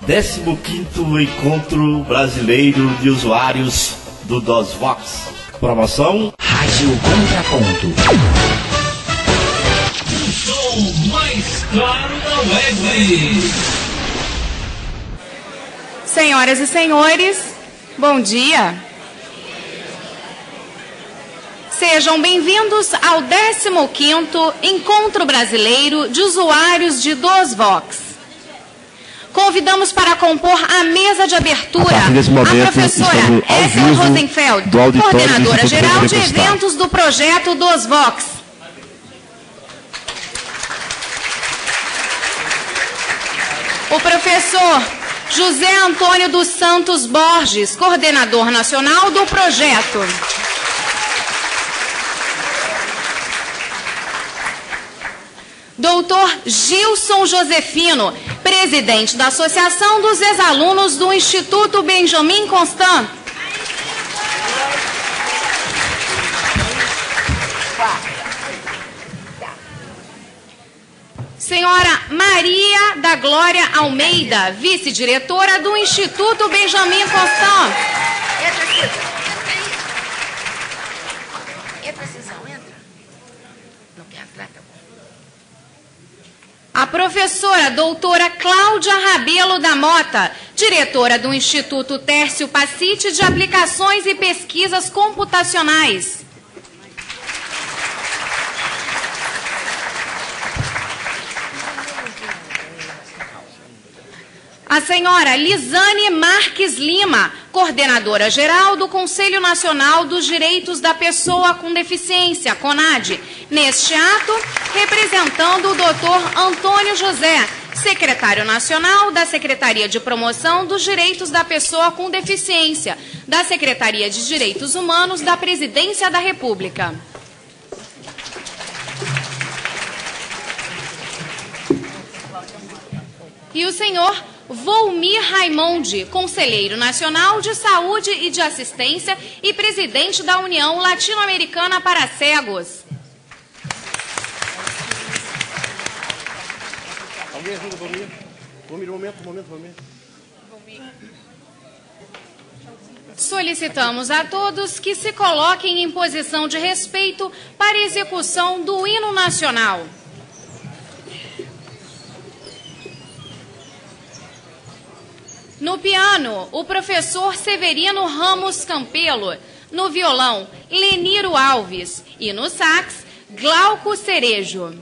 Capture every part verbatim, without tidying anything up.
décimo quinto Encontro Brasileiro de Usuários do DOSVox. Promoção Rádio Contraponto. O som mais claro da web. Senhoras e senhores, bom dia. Sejam bem-vindos ao décimo quinto Encontro Brasileiro de Usuários de DOSVox. Convidamos para compor a mesa de abertura a, momento, a professora Ethel Rosenfeld, coordenadora geral de eventos do projeto DOSVox. O professor José Antônio dos Santos Borges, coordenador nacional do projeto. Doutor Gilson Josefino, presidente da Associação dos Ex-Alunos do Instituto Benjamin Constant. Senhora Maria da Glória Almeida, vice-diretora do Instituto Benjamin Constant. É precisão, entra. Não quer entrar, tá bom. A professora doutora Cláudia Rabelo da Mota, diretora do Instituto Tércio Pacite de Aplicações e Pesquisas Computacionais. A senhora Lisane Marques Lima, coordenadora geral do Conselho Nacional dos Direitos da Pessoa com Deficiência, CONAD, neste ato, representando o doutor Antônio José, secretário nacional da Secretaria de Promoção dos Direitos da Pessoa com Deficiência, da Secretaria de Direitos Humanos da Presidência da República. E o senhor Volmir Raimonde, conselheiro nacional de saúde e de assistência e presidente da União Latino-Americana para Cegos. Alguém ajuda, Volmir? Volmir, um momento, um momento, Volmir. Solicitamos a todos que se coloquem em posição de respeito para a execução do hino nacional. No piano, o professor Severino Ramos Campelo. No violão, Leniro Alves. E no sax, Glauco Cerejo.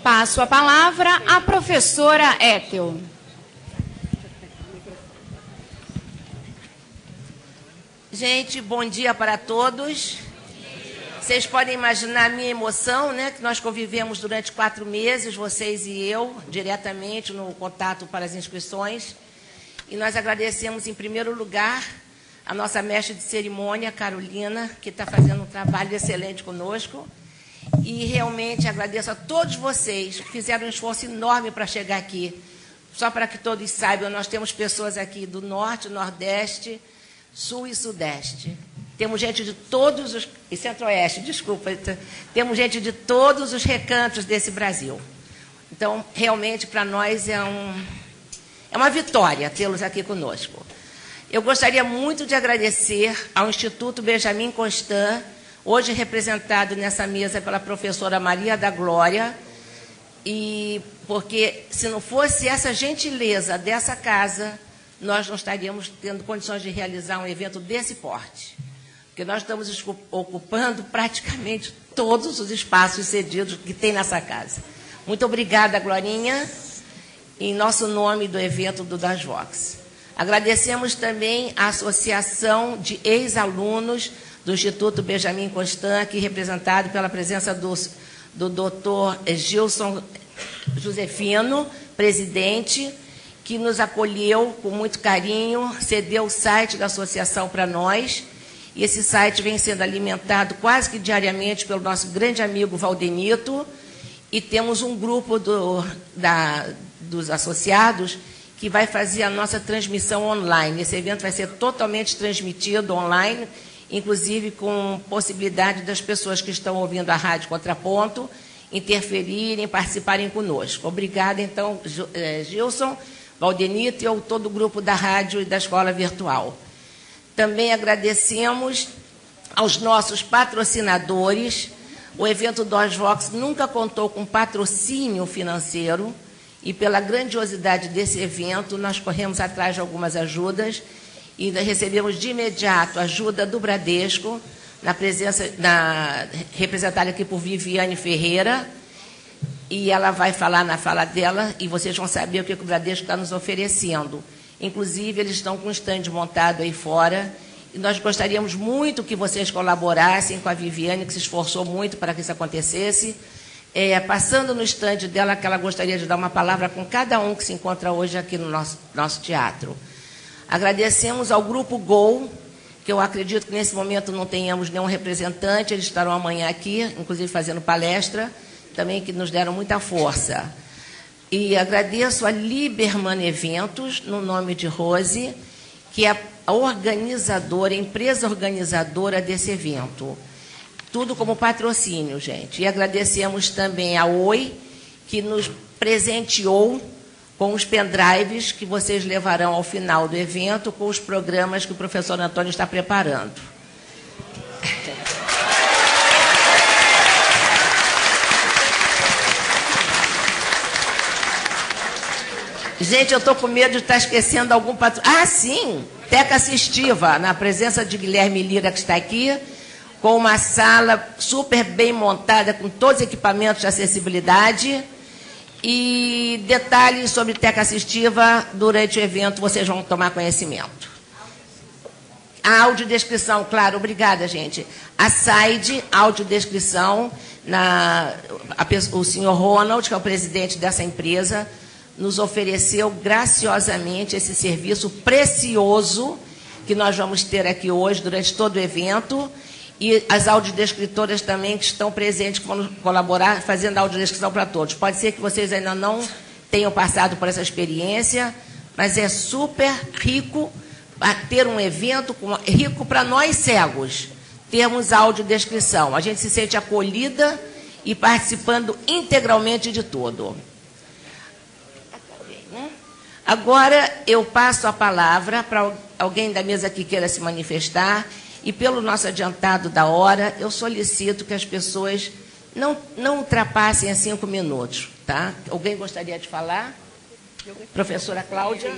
Passo a palavra à professora Ethel. Gente, bom dia para todos. Vocês podem imaginar a minha emoção, né? Que nós convivemos durante quatro meses, vocês e eu, diretamente no contato para as inscrições. E nós agradecemos, em primeiro lugar, a nossa mestre de cerimônia, Carolina, que está fazendo um trabalho excelente conosco. E realmente agradeço a todos vocês que fizeram um esforço enorme para chegar aqui. Só para que todos saibam, nós temos pessoas aqui do Norte, Nordeste, Sul e Sudeste. Temos gente de todos os... E Centro-Oeste, desculpa. Temos gente de todos os recantos desse Brasil. Então, realmente, para nós é, um, é uma vitória tê-los aqui conosco. Eu gostaria muito de agradecer ao Instituto Benjamin Constant, hoje representado nessa mesa pela professora Maria da Glória, e porque, se não fosse essa gentileza dessa casa, nós não estaríamos tendo condições de realizar um evento desse porte. Porque nós estamos ocupando praticamente todos os espaços cedidos que tem nessa casa. Muito obrigada, Glorinha, em nosso nome do evento do DOSVOX. Agradecemos também a Associação de Ex-Alunos do Instituto Benjamin Constant, aqui representado pela presença do, do doutor Gilson Josefino, presidente, que nos acolheu com muito carinho, cedeu o site da associação para nós, e esse site vem sendo alimentado quase que diariamente pelo nosso grande amigo Valdenito, e temos um grupo do, da, dos associados que vai fazer a nossa transmissão online. Esse evento vai ser totalmente transmitido online, inclusive com possibilidade das pessoas que estão ouvindo a Rádio Contraponto interferirem, participarem conosco. Obrigada, então, Gilson, Valdenito e todo o grupo da rádio e da escola virtual. Também agradecemos aos nossos patrocinadores. O evento DOSVOX nunca contou com patrocínio financeiro e, pela grandiosidade desse evento, nós corremos atrás de algumas ajudas e recebemos de imediato a ajuda do Bradesco, na presença, na, representada aqui por Viviane Ferreira, e ela vai falar na fala dela, e vocês vão saber o que o Bradesco está nos oferecendo. Inclusive, eles estão com um stand montado aí fora, e nós gostaríamos muito que vocês colaborassem com a Viviane, que se esforçou muito para que isso acontecesse, é, passando no stand dela, que ela gostaria de dar uma palavra com cada um que se encontra hoje aqui no nosso, nosso teatro. Agradecemos ao Grupo Gol, que eu acredito que nesse momento não tenhamos nenhum representante, eles estarão amanhã aqui, inclusive fazendo palestra, também que nos deram muita força. E agradeço a Liberman Eventos, no nome de Rose, que é a organizadora, a empresa organizadora desse evento. Tudo como patrocínio, gente. E agradecemos também a Oi, que nos presenteou com os pendrives que vocês levarão ao final do evento, com os programas que o professor Antônio está preparando. Gente, eu estou com medo de estar esquecendo algum patrocínio. Ah, sim! Teca Assistiva, na presença de Guilherme Lira, que está aqui, com uma sala super bem montada, com todos os equipamentos de acessibilidade. E detalhes sobre Teca Assistiva, durante o evento, vocês vão tomar conhecimento. A audiodescrição, claro, obrigada, gente. A SAID, audiodescrição, na, a, o senhor Ronald, que é o presidente dessa empresa, nos ofereceu graciosamente esse serviço precioso que nós vamos ter aqui hoje, durante todo o evento, e as audiodescritoras também que estão presentes, que vão colaborar, fazendo a audiodescrição para todos. Pode ser que vocês ainda não tenham passado por essa experiência, mas é super rico ter um evento com, rico para nós cegos, termos audiodescrição. A gente se sente acolhida e participando integralmente de tudo. Agora eu passo a palavra para alguém da mesa que queira se manifestar, e pelo nosso adiantado da hora, eu solicito que as pessoas não, não ultrapassem a cinco minutos. Tá? Alguém gostaria de falar? Professora Cláudia?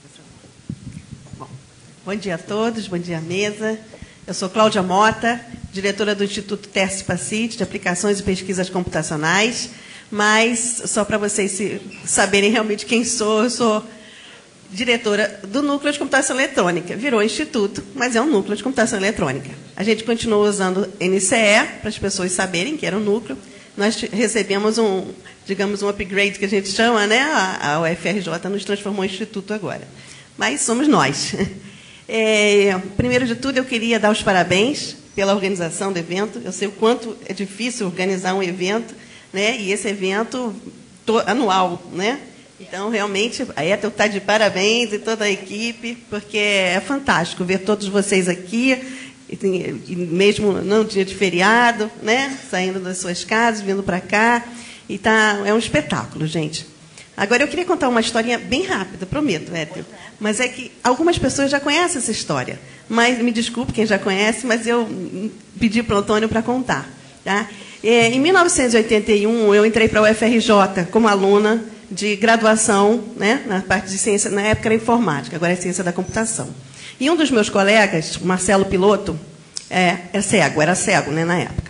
Bom, bom dia a todos, bom dia à mesa. Eu sou Cláudia Mota, diretora do Instituto Tércio Pacite, de Aplicações e Pesquisas Computacionais, mas, só para vocês se, saberem realmente quem sou, eu sou diretora do Núcleo de Computação Eletrônica. Virou instituto, mas é um núcleo de computação eletrônica. A gente continua usando N C E, para as pessoas saberem que era um núcleo. Nós recebemos um, digamos, um upgrade, que a gente chama, né? A, a U F R J nos transformou em instituto agora. Mas somos nós. É, primeiro de tudo, eu queria dar os parabéns pela organização do evento. Eu sei o quanto é difícil organizar um evento, né? E esse evento to, anual, né? Então, realmente, a Ethel está de parabéns e toda a equipe, porque é fantástico ver todos vocês aqui, e, e mesmo não dia de feriado, né? Saindo das suas casas, vindo para cá. E tá, é um espetáculo, gente. Agora, eu queria contar uma historinha bem rápida, prometo, Ethel. Mas é que algumas pessoas já conhecem essa história. Mas, me desculpe quem já conhece, mas eu pedi para o Antônio para contar. Tá? É, em mil novecentos e oitenta e um, eu entrei para a U F R J como aluna de graduação, né, na parte de ciência, na época era informática, agora é ciência da computação. E um dos meus colegas, Marcelo Piloto, é, é cego, era cego, né, na época.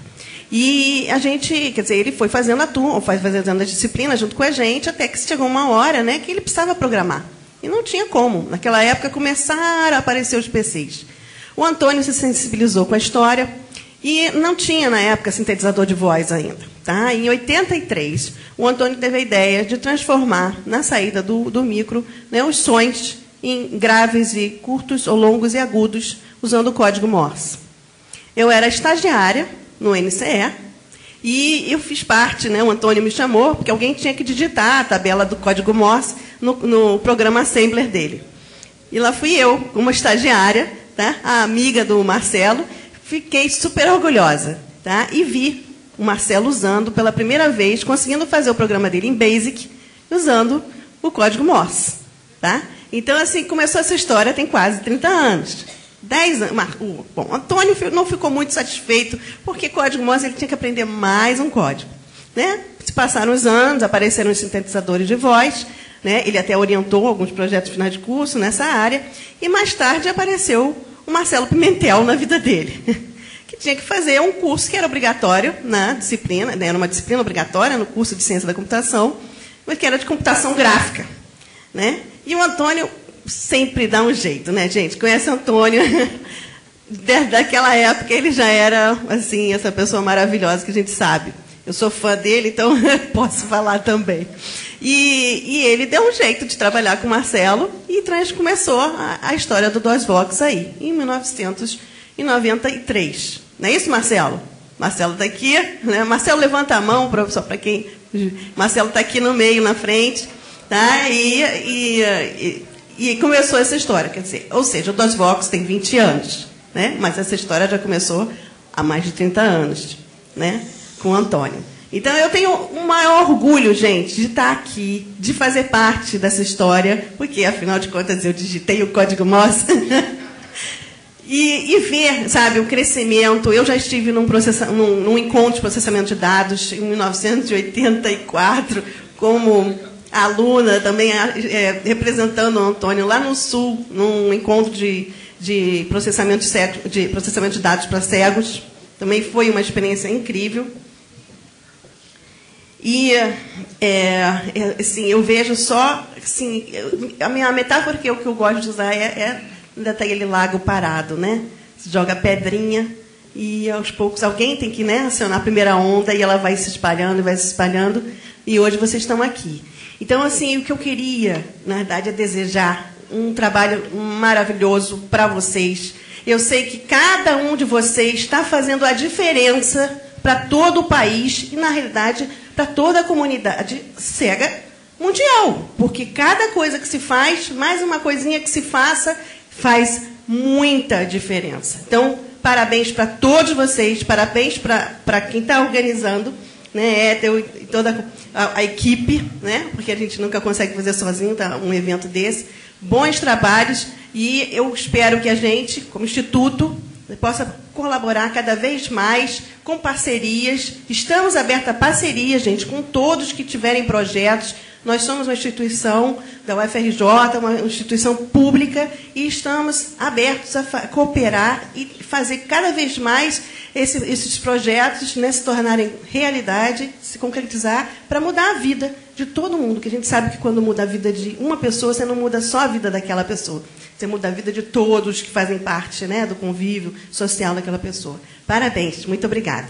E a gente, quer dizer, ele foi fazendo a turma, foi fazendo a disciplina junto com a gente, até que chegou uma hora, né, que ele precisava programar. E não tinha como. Naquela época começaram a aparecer os P Cs. O Antônio se sensibilizou com a história e não tinha, na época, sintetizador de voz ainda. Tá? Em oitenta e três, o Antônio teve a ideia de transformar, na saída do, do micro, né, os sons em graves e curtos, ou longos e agudos, usando o código Morse. Eu era estagiária no N C E, e eu fiz parte, né, o Antônio me chamou, porque alguém tinha que digitar a tabela do código Morse no, no programa Assembler dele. E lá fui eu, uma estagiária, tá, a amiga do Marcelo, fiquei super orgulhosa, tá, e vi o Marcelo usando pela primeira vez, conseguindo fazer o programa dele em BASIC, usando o código Morse. Tá? Então, assim, começou essa história, tem quase trinta anos. Dez anos. Bom, Antônio não ficou muito satisfeito, porque código Morse ele tinha que aprender mais um código. Né? Se passaram os anos, apareceram os sintetizadores de voz, né? Ele até orientou alguns projetos finais de curso nessa área, e mais tarde apareceu o Marcelo Pimentel na vida dele, que tinha que fazer um curso que era obrigatório na disciplina, né? Era uma disciplina obrigatória no curso de ciência da computação, mas que era de computação gráfica. Né? E o Antônio sempre dá um jeito, né, gente? Conhece o Antônio? Daquela época ele já era, assim, essa pessoa maravilhosa que a gente sabe. Eu sou fã dele, então posso falar também. E, e ele deu um jeito de trabalhar com o Marcelo e trans, começou a, a história do DOSVox aí, em mil novecentos e noventa e três. Não é isso, Marcelo? Marcelo está aqui. Né? Marcelo, levanta a mão, pra, só para quem... Marcelo está aqui no meio, na frente. Tá? E, e, e, e começou essa história. Quer dizer, ou seja, o DOSVox tem vinte anos, né? Mas essa história já começou há mais de trinta anos, né? Com o Antônio. Então, eu tenho um maior orgulho, gente, de estar aqui, de fazer parte dessa história, porque, afinal de contas, eu digitei o código Morse. e, e ver, sabe, o crescimento. Eu já estive num, processa, num, num encontro de processamento de dados em mil novecentos e oitenta e quatro, como aluna, também é, representando o Antônio lá no Sul, num encontro de, de, processamento de, cego, de processamento de dados para cegos. Também foi uma experiência incrível. E, é, assim, eu vejo só... Assim, a minha metáfora que eu, que eu gosto de usar é, é ainda está aquele lago parado, né? Você joga pedrinha e, aos poucos, alguém tem que, né, acionar a primeira onda e ela vai se espalhando, vai se espalhando. E hoje vocês estão aqui. Então, assim, o que eu queria, na verdade, é desejar um trabalho maravilhoso para vocês. Eu sei que cada um de vocês está fazendo a diferença para todo o país e, na realidade, para toda a comunidade cega mundial. Porque cada coisa que se faz, mais uma coisinha que se faça, faz muita diferença. Então, parabéns para todos vocês, parabéns para quem está organizando, né, Ethel e toda a, a equipe, né, porque a gente nunca consegue fazer sozinho, tá, um evento desse. Bons trabalhos e eu espero que a gente, como Instituto, possa colaborar cada vez mais com parcerias. Estamos abertos a parcerias, gente, com todos que tiverem projetos. Nós somos uma instituição da U F R J, uma instituição pública, e estamos abertos a cooperar e fazer cada vez mais esse, esses projetos, né, se tornarem realidade, se concretizar, para mudar a vida de todo mundo, que a gente sabe que quando muda a vida de uma pessoa, você não muda só a vida daquela pessoa, você muda a vida de todos que fazem parte, né, do convívio social daquela pessoa. Parabéns, muito obrigada.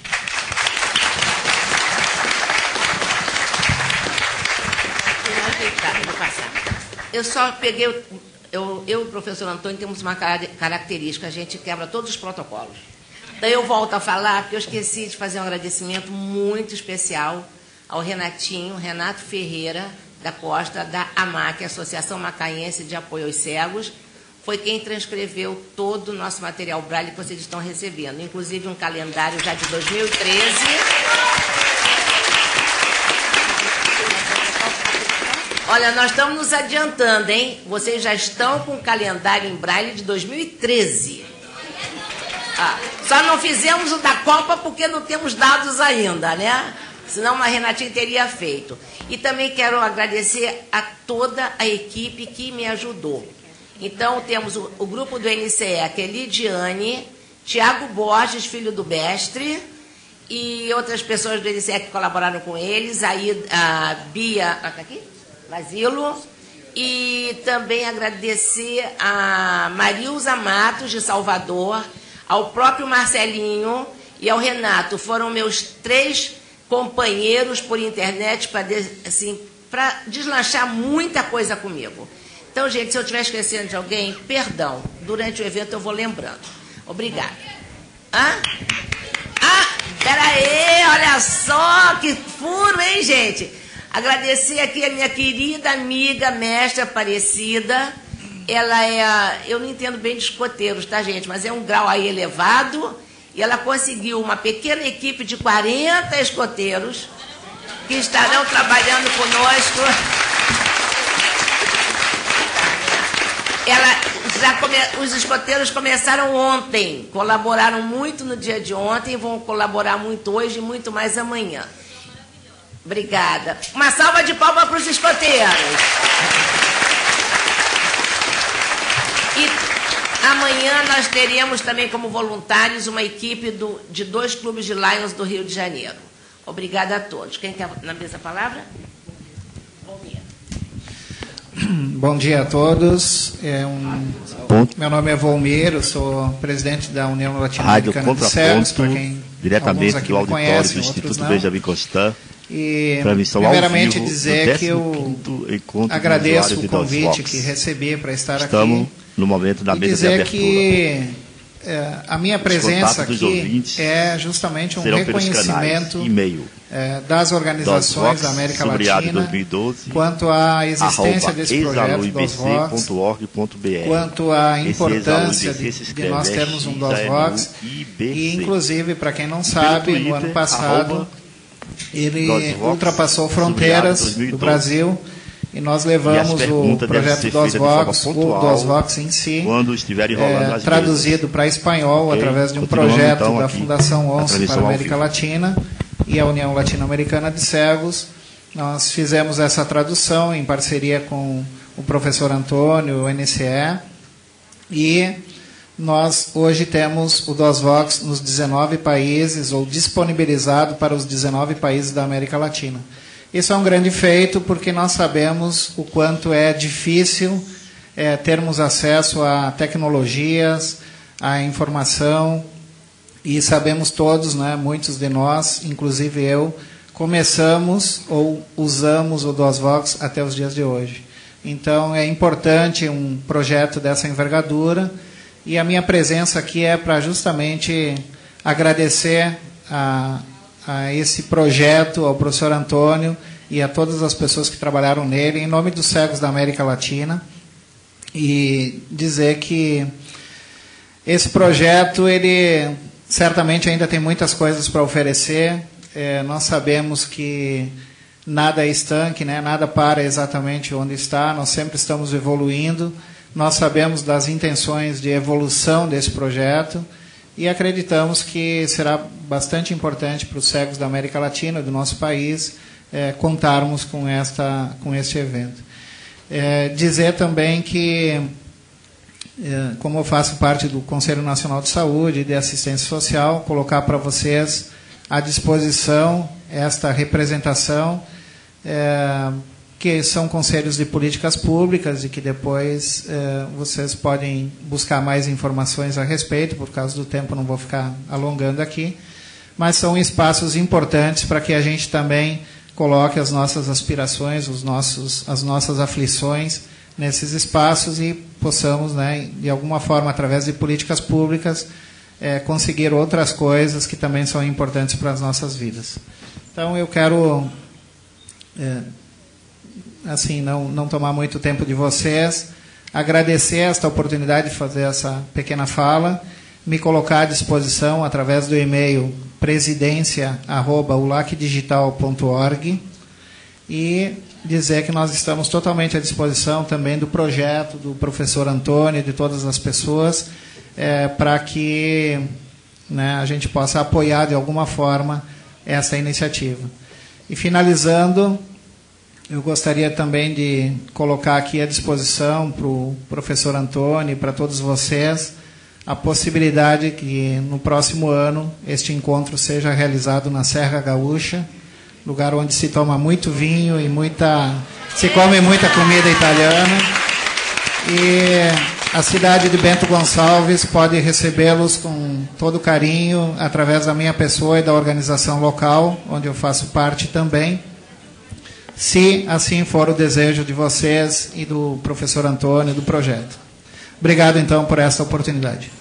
Eu só peguei, eu, eu e o professor Antônio temos uma característica, a gente quebra todos os protocolos. Daí eu volto a falar, porque eu esqueci de fazer um agradecimento muito especial ao Renatinho, Renato Ferreira da Costa, da AMAC, Associação Macaense de Apoio aos Cegos. Foi quem transcreveu todo o nosso material Braille que vocês estão recebendo, inclusive um calendário já de dois mil e treze. Olha, nós estamos nos adiantando, hein? Vocês já estão com o calendário em Braille de dois mil e treze. Ah, só não fizemos o da Copa porque não temos dados ainda, né? Senão a Renatinha teria feito. E também quero agradecer a toda a equipe que me ajudou. Então, temos o, o grupo do N C E, que é Lidiane, Tiago Borges, filho do mestre, e outras pessoas do N C E que colaboraram com eles, aí a Bia... Ah, tá aqui? Basilo, e também agradecer a Marilza Matos, de Salvador, ao próprio Marcelinho e ao Renato. Foram meus três companheiros por internet para assim, para deslanchar muita coisa comigo. Então, gente, se eu estiver esquecendo de alguém, perdão. Durante o evento eu vou lembrando. Obrigada. Hã? Ah, peraí, olha só que furo, hein, gente? Agradecer aqui a minha querida amiga, mestra Aparecida. Ela é, a, eu não entendo bem de escoteiros, tá, gente? Mas é um grau aí elevado. E ela conseguiu uma pequena equipe de quarenta escoteiros que estarão trabalhando conosco. Ela, já come, os escoteiros começaram ontem, colaboraram muito no dia de ontem, vão colaborar muito hoje e muito mais amanhã. Obrigada. Uma salva de palmas para os escoteiros. E amanhã nós teremos também como voluntários uma equipe do, de dois clubes de Lions do Rio de Janeiro. Obrigada a todos. Quem quer na mesa a palavra? Bom dia. Bom dia a todos. É um... Meu nome é Volmir, eu sou presidente da União Latino-Americana de Cegos, para quem diretamente do auditório conhecem, do Instituto Benjamin Constant. E, primeiramente, dizer que eu agradeço o convite que recebi para estar Estamos aqui. No momento da e mesa dizer de abertura. que é, a minha presença aqui é justamente um reconhecimento é, das organizações da América Latina dois mil e doze, quanto à existência desse projeto DOSVox, quanto à importância de, de nós termos um DOSVox. E, inclusive, para quem não sabe, no ano passado ele ultrapassou fronteiras do Brasil e nós levamos o projeto DOSVox, o DOSVox em si, é, traduzido para espanhol, okay, através de um projeto então, da Fundação ONCE para a América Latina e a União Latino-Americana de Cegos. Nós fizemos essa tradução em parceria com o professor Antônio, o N C E, e nós hoje temos o DOSVox nos dezenove países, ou disponibilizado para os dezenove países da América Latina. Isso é um grande feito porque nós sabemos o quanto é difícil é, termos acesso a tecnologias, a informação, e sabemos todos, né, muitos de nós, inclusive eu, começamos ou usamos o DOSVox até os dias de hoje. Então é importante um projeto dessa envergadura. E a minha presença aqui é para justamente agradecer a, a esse projeto, ao professor Antônio e a todas as pessoas que trabalharam nele, em nome dos cegos da América Latina, e dizer que esse projeto, ele certamente ainda tem muitas coisas para oferecer. É, nós sabemos que nada é estanque, né? Nada para exatamente onde está, nós sempre estamos evoluindo. Nós sabemos das intenções de evolução desse projeto e acreditamos que será bastante importante para os cegos da América Latina, do nosso país, é, contarmos com, esta, com este evento. É, dizer também que como eu faço parte do Conselho Nacional de Saúde e de Assistência Social, colocar para vocês à disposição esta representação, é, que são conselhos de políticas públicas e que depois é, vocês podem buscar mais informações a respeito. Por causa do tempo não vou ficar alongando aqui, mas são espaços importantes para que a gente também coloque as nossas aspirações, os nossos, as nossas aflições nesses espaços e possamos, né, de alguma forma, através de políticas públicas, é, conseguir outras coisas que também são importantes para as nossas vidas. Então, eu quero, é, assim, não, não tomar muito tempo de vocês, agradecer esta oportunidade de fazer essa pequena fala, me colocar à disposição através do e-mail presidência arroba ulac digital ponto org e dizer que nós estamos totalmente à disposição também do projeto do professor Antônio e de todas as pessoas, é, para que, né, a gente possa apoiar de alguma forma essa iniciativa. E finalizando, eu gostaria também de colocar aqui à disposição para o professor Antônio e para todos vocês a possibilidade que no próximo ano este encontro seja realizado na Serra Gaúcha, lugar onde se toma muito vinho e muita, se come muita comida italiana. E a cidade de Bento Gonçalves pode recebê-los com todo carinho através da minha pessoa e da organização local, onde eu faço parte também, se assim for o desejo de vocês e do professor Antônio, do projeto. Obrigado, então, por esta oportunidade.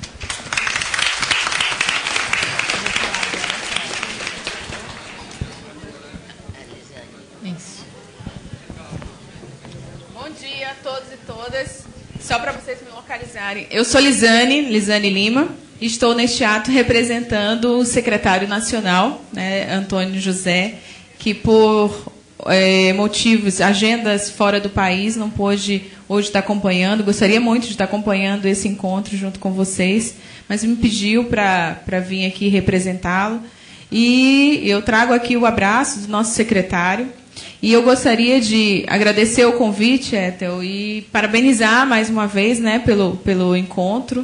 Bom dia a todos e todas. Só para vocês me localizarem. Eu sou Lisane, Lisane Lima, e estou neste ato representando o secretário nacional, né, Antônio José, que por é, motivos, agendas fora do país, não pôde hoje estar acompanhando. Gostaria muito de estar acompanhando esse encontro junto com vocês, mas me pediu para para vir aqui representá-lo. E eu trago aqui o abraço do nosso secretário. E eu gostaria de agradecer o convite, Ethel, e parabenizar mais uma vez, né, pelo, pelo encontro.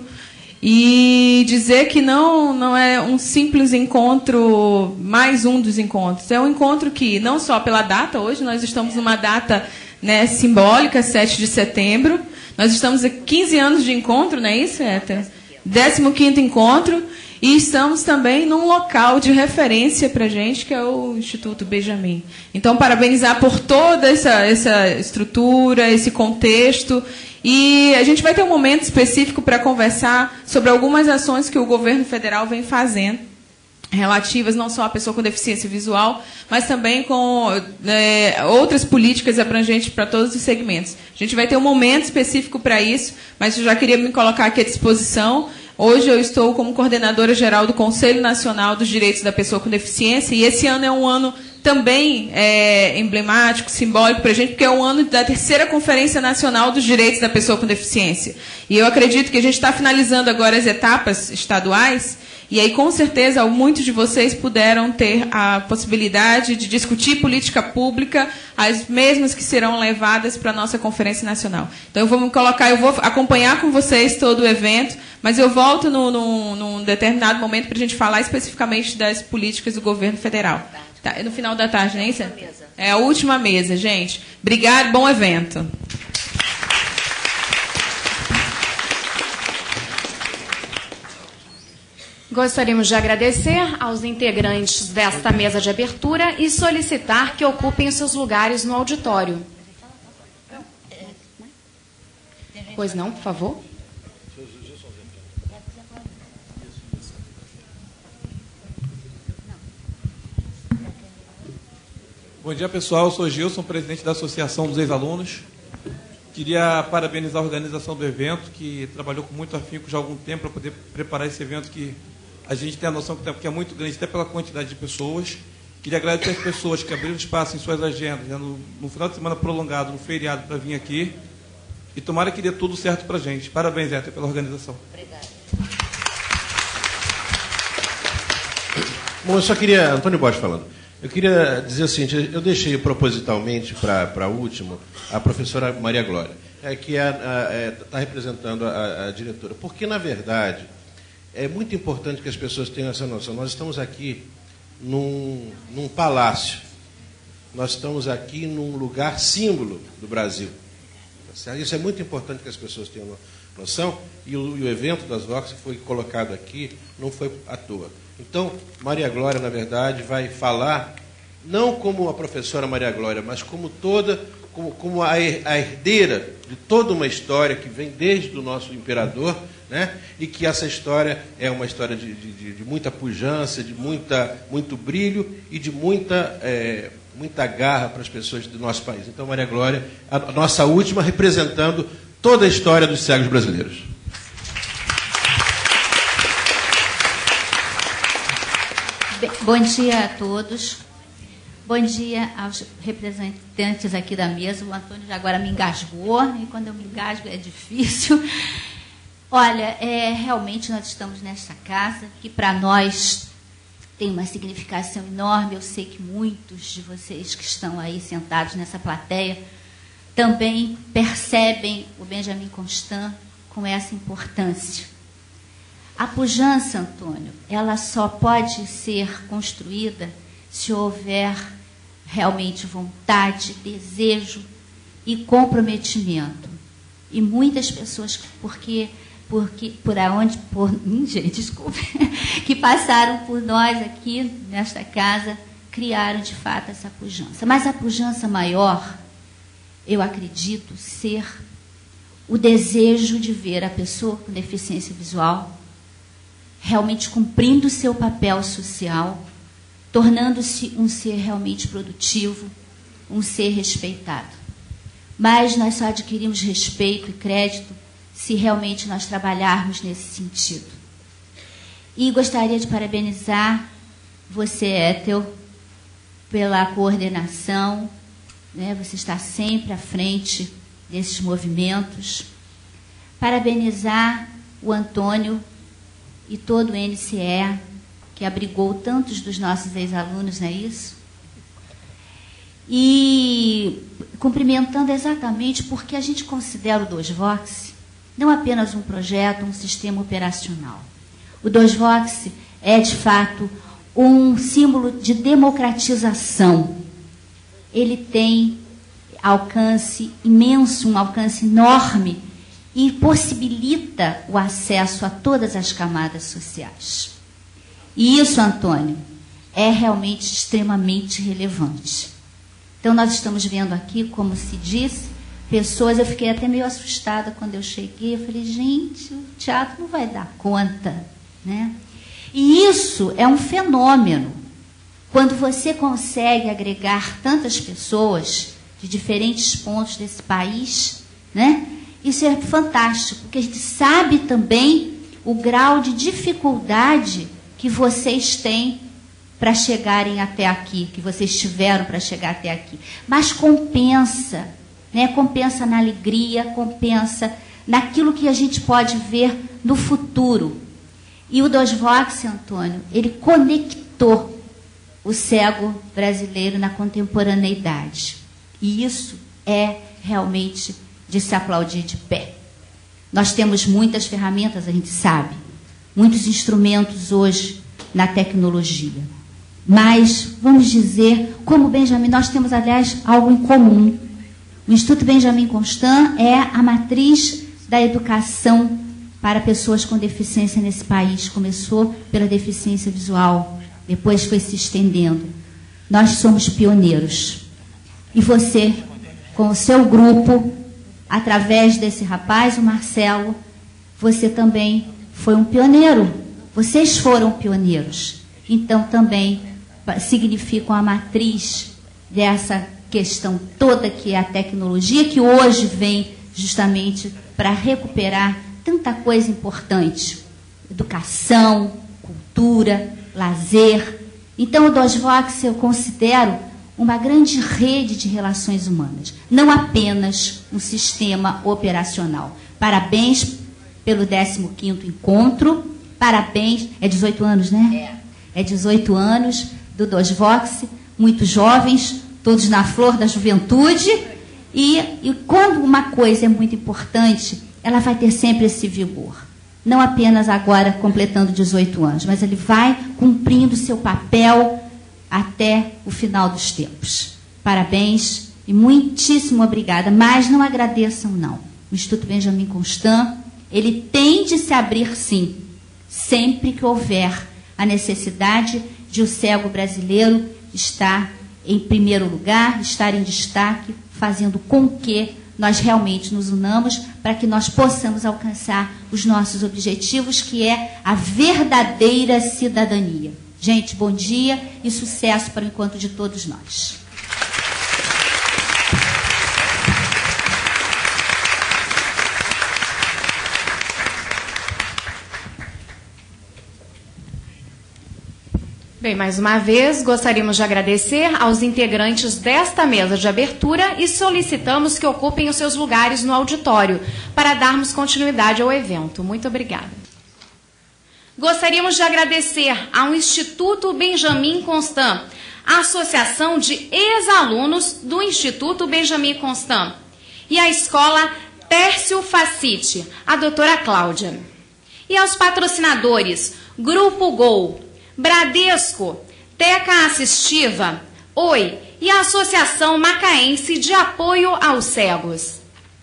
E dizer que não, não é um simples encontro, mais um dos encontros. É um encontro que, não só pela data, hoje nós estamos numa data, né, simbólica, sete de setembro. Nós estamos há quinze anos de encontro, não é isso, Ethel? décimo quinto encontro. E estamos também num local de referência para a gente, que é o Instituto Benjamin. Então, parabenizar por toda essa, essa estrutura, esse contexto. E a gente vai ter um momento específico para conversar sobre algumas ações que o governo federal vem fazendo, relativas não só à pessoa com deficiência visual, mas também com é, outras políticas abrangentes para todos os segmentos. A gente vai ter um momento específico para isso, mas eu já queria me colocar aqui à disposição. Hoje eu estou como coordenadora geral do Conselho Nacional dos Direitos da Pessoa com Deficiência, e esse ano é um ano também é, emblemático, simbólico para a gente, porque é o ano da terceira Conferência Nacional dos Direitos da Pessoa com Deficiência. E eu acredito que a gente está finalizando agora as etapas estaduais, e aí, com certeza, muitos de vocês puderam ter a possibilidade de discutir política pública, as mesmas que serão levadas para a nossa Conferência Nacional. Então, eu vou me colocar, eu vou acompanhar com vocês todo o evento, mas eu volto no, no, num determinado momento para a gente falar especificamente das políticas do governo federal. Tá, no final da tarde, não é isso? É a última mesa, gente. Obrigado, bom evento. Gostaríamos de agradecer aos integrantes desta mesa de abertura e solicitar que ocupem os seus lugares no auditório. Pois não, por favor. Bom dia, pessoal. Eu sou Gilson, presidente da Associação dos Ex-Alunos. Queria parabenizar a organização do evento, que trabalhou com muito afinco já há algum tempo para poder preparar esse evento, que a gente tem a noção que é muito grande, até pela quantidade de pessoas. Queria agradecer as pessoas que abriram espaço em suas agendas, né, no, no final de semana prolongado, no feriado, para vir aqui. E tomara que dê tudo certo para a gente. Parabéns, Héctor, pela organização. Obrigado. Bom, eu só queria... Antônio Bosch falando. Eu queria dizer o seguinte, eu deixei propositalmente para último a professora Maria Glória, é, que está é, é, representando a, a diretora, porque, na verdade, é muito importante que as pessoas tenham essa noção. Nós estamos aqui num, num palácio, nós estamos aqui num lugar símbolo do Brasil. Isso é muito importante que as pessoas tenham noção, e o, e o evento das Vox foi colocado aqui, não foi à toa. Então, Maria Glória, na verdade, vai falar, não como a professora Maria Glória, mas como toda, como, como a, a herdeira de toda uma história que vem desde o nosso imperador, né? E que essa história é uma história de, de, de muita pujança, de muita, muito brilho e de muita... É, muita garra para as pessoas do nosso país. Então, Maria Glória, a nossa última, representando toda a história dos cegos brasileiros. Bom dia a todos. Bom dia aos representantes aqui da mesa. O Antônio já agora me engasgou, e quando eu me engasgo é difícil. Olha, é, realmente nós estamos nesta casa, que para nós tem uma significação enorme. Eu sei que muitos de vocês que estão aí sentados nessa plateia também percebem o Benjamin Constant com essa importância. A pujança, Antônio, ela só pode ser construída se houver realmente vontade, desejo e comprometimento. E muitas pessoas, porque... porque por aonde, por hum, gente, desculpe, que passaram por nós aqui nesta casa, criaram de fato essa pujança. Mas a pujança maior, eu acredito ser o desejo de ver a pessoa com deficiência visual realmente cumprindo o seu papel social, tornando-se um ser realmente produtivo, um ser respeitado. Mas nós só adquirimos respeito e crédito se realmente nós trabalharmos nesse sentido. E gostaria de parabenizar você, Ethel, pela coordenação, né? Você está sempre à frente desses movimentos. Parabenizar o Antônio e todo o N C E, que abrigou tantos dos nossos ex-alunos, não é isso? E cumprimentando exatamente porque a gente considera o DOSVox não apenas um projeto, um sistema operacional. O DOSVox é, de fato, um símbolo de democratização. Ele tem alcance imenso, um alcance enorme, e possibilita o acesso a todas as camadas sociais. E isso, Antônio, é realmente extremamente relevante. Então, nós estamos vendo aqui, como se disse, pessoas, eu fiquei até meio assustada quando eu cheguei, eu falei, gente, o teatro não vai dar conta, né? E isso é um fenômeno. Quando você consegue agregar tantas pessoas de diferentes pontos desse país, né? Isso é fantástico, porque a gente sabe também o grau de dificuldade que vocês têm para chegarem até aqui, que vocês tiveram para chegar até aqui. Mas compensa, né? Compensa na alegria, compensa naquilo que a gente pode ver no futuro. E o DOSVox, Antônio, ele conectou o cego brasileiro na contemporaneidade. E isso é realmente de se aplaudir de pé. Nós temos muitas ferramentas, a gente sabe, muitos instrumentos hoje na tecnologia. Mas, vamos dizer, como Benjamin, nós temos, aliás, algo em comum. O Instituto Benjamin Constant é a matriz da educação para pessoas com deficiência nesse país. Começou pela deficiência visual, depois foi se estendendo. Nós somos pioneiros. E você, com o seu grupo, através desse rapaz, o Marcelo, você também foi um pioneiro. Vocês foram pioneiros. Então, também significam a matriz dessa questão toda que é a tecnologia, que hoje vem justamente para recuperar tanta coisa importante. Educação, cultura, lazer. Então, o DOSVox eu considero uma grande rede de relações humanas, não apenas um sistema operacional. Parabéns pelo décimo quinto encontro, parabéns, é dezoito anos, né? É. É dezoito anos do DOSVox, muito jovens, todos na flor da juventude, e, e quando uma coisa é muito importante, ela vai ter sempre esse vigor. Não apenas agora completando dezoito anos, mas ele vai cumprindo seu papel até o final dos tempos. Parabéns e muitíssimo obrigada, mas não agradeçam não. O Instituto Benjamin Constant, ele tem de se abrir sim, sempre que houver a necessidade de o cego brasileiro estar em primeiro lugar, estar em destaque, fazendo com que nós realmente nos unamos para que nós possamos alcançar os nossos objetivos, que é a verdadeira cidadania. Gente, bom dia e sucesso para o encontro de todos nós. Bem, mais uma vez, gostaríamos de agradecer aos integrantes desta mesa de abertura e solicitamos que ocupem os seus lugares no auditório para darmos continuidade ao evento. Muito obrigada. Gostaríamos de agradecer ao Instituto Benjamin Constant, a Associação de Ex-Alunos do Instituto Benjamin Constant, e à Escola Tércio Facite, a doutora Cláudia. E aos patrocinadores Grupo Gol, Bradesco, Teca Assistiva, Oi e a Associação Macaense de Apoio aos Cegos.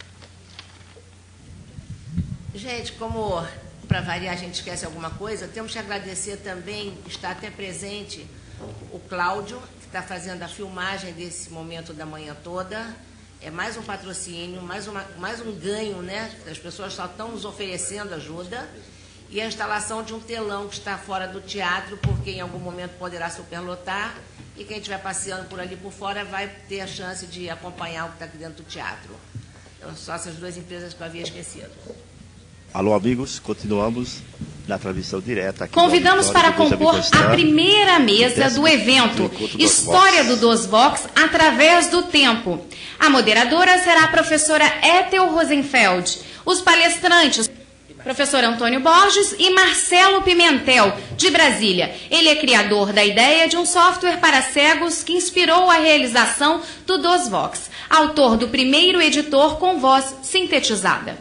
Gente, como para variar a gente esquece alguma coisa, temos que agradecer também, está até presente o Cláudio, que está fazendo a filmagem desse momento da manhã toda. É mais um patrocínio, mais, uma, mais um ganho, né? As pessoas só estão nos oferecendo ajuda. E a instalação de um telão que está fora do teatro, porque em algum momento poderá superlotar, e quem estiver passeando por ali por fora vai ter a chance de acompanhar o que está aqui dentro do teatro. Então, só essas duas empresas que eu havia esquecido. Alô, amigos, continuamos na transmissão direta. Aqui Convidamos para compor a primeira mesa do evento, História do DOSVOX através do tempo. A moderadora será a professora Ethel Rosenfeld. Os palestrantes, professor Antônio Borges e Marcelo Pimentel, de Brasília. Ele é criador da ideia de um software para cegos que inspirou a realização do DOSVOX, autor do primeiro editor com voz sintetizada.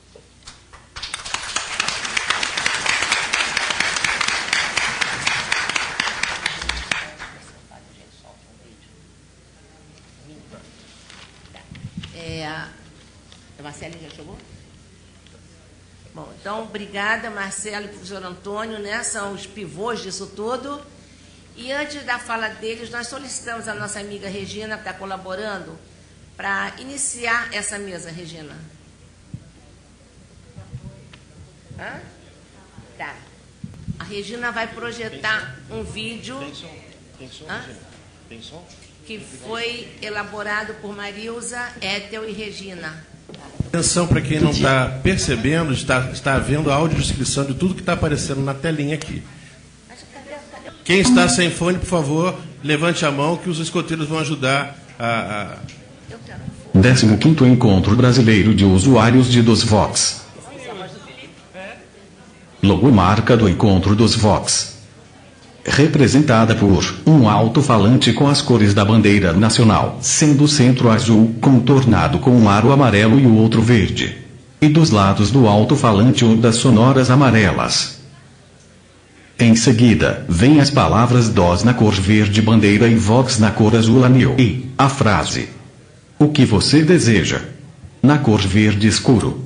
É, a Marcelo já chegou? Bom, então, obrigada, Marcelo e professor Antônio, né? São os pivôs disso tudo. E antes da fala deles, nós solicitamos a nossa amiga Regina, que está colaborando, para iniciar essa mesa, Regina. Hã? Tá. A Regina vai projetar um vídeo. Tem som? Tem som, Regina? Tem som? Que foi elaborado por Marilza, Ethel e Regina. Atenção para quem não está percebendo, está, está vendo a audiodescrição de tudo que está aparecendo na telinha aqui. Quem está sem fone, por favor, levante a mão que os escoteiros vão ajudar a... a... décimo quinto Encontro Brasileiro de Usuários de DOSVOX. Logomarca do Encontro DOSVOX. Representada por um alto-falante com as cores da bandeira nacional, sendo o centro azul contornado com um aro amarelo e o outro verde. E dos lados do alto-falante ondas sonoras amarelas. Em seguida, vem as palavras DOS na cor verde bandeira e VOX na cor azul anil. E a frase: o que você deseja? Na cor verde escuro.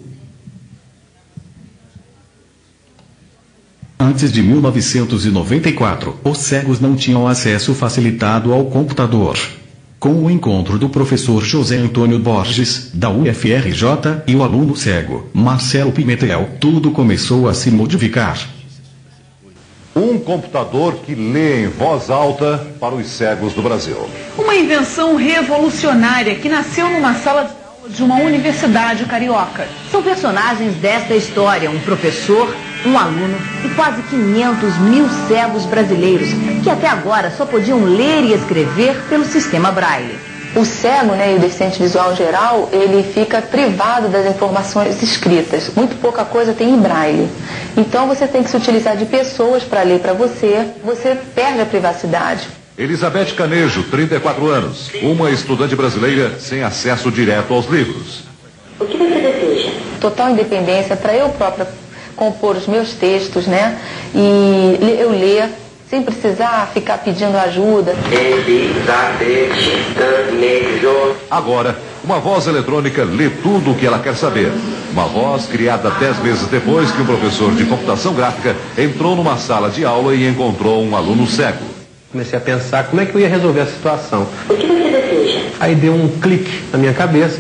Antes de mil novecentos e noventa e quatro, os cegos não tinham acesso facilitado ao computador. Com o encontro do professor José Antônio Borges, da U F R J, e o aluno cego, Marcelo Pimentel, tudo começou a se modificar. Um computador que lê em voz alta para os cegos do Brasil. Uma invenção revolucionária que nasceu numa sala de aula de uma universidade carioca. São personagens desta história, um professor, um aluno e quase quinhentos mil cegos brasileiros, que até agora só podiam ler e escrever pelo sistema Braille. O cego, né, e o deficiente visual em geral, ele fica privado das informações escritas. Muito pouca coisa tem em Braille. Então você tem que se utilizar de pessoas para ler para você, você perde a privacidade. Elizabeth Canejo, trinta e quatro anos, uma estudante brasileira sem acesso direto aos livros. O que você deseja? Total independência para eu própria compor os meus textos, né? E eu ler sem precisar ficar pedindo ajuda. Elizabeth Canejo. Agora, uma voz eletrônica lê tudo o que ela quer saber. Uma voz criada dez meses depois que um professor de computação gráfica entrou numa sala de aula e encontrou um aluno cego. Comecei a pensar como é que eu ia resolver a situação. O que você deseja? Aí deu um clique na minha cabeça.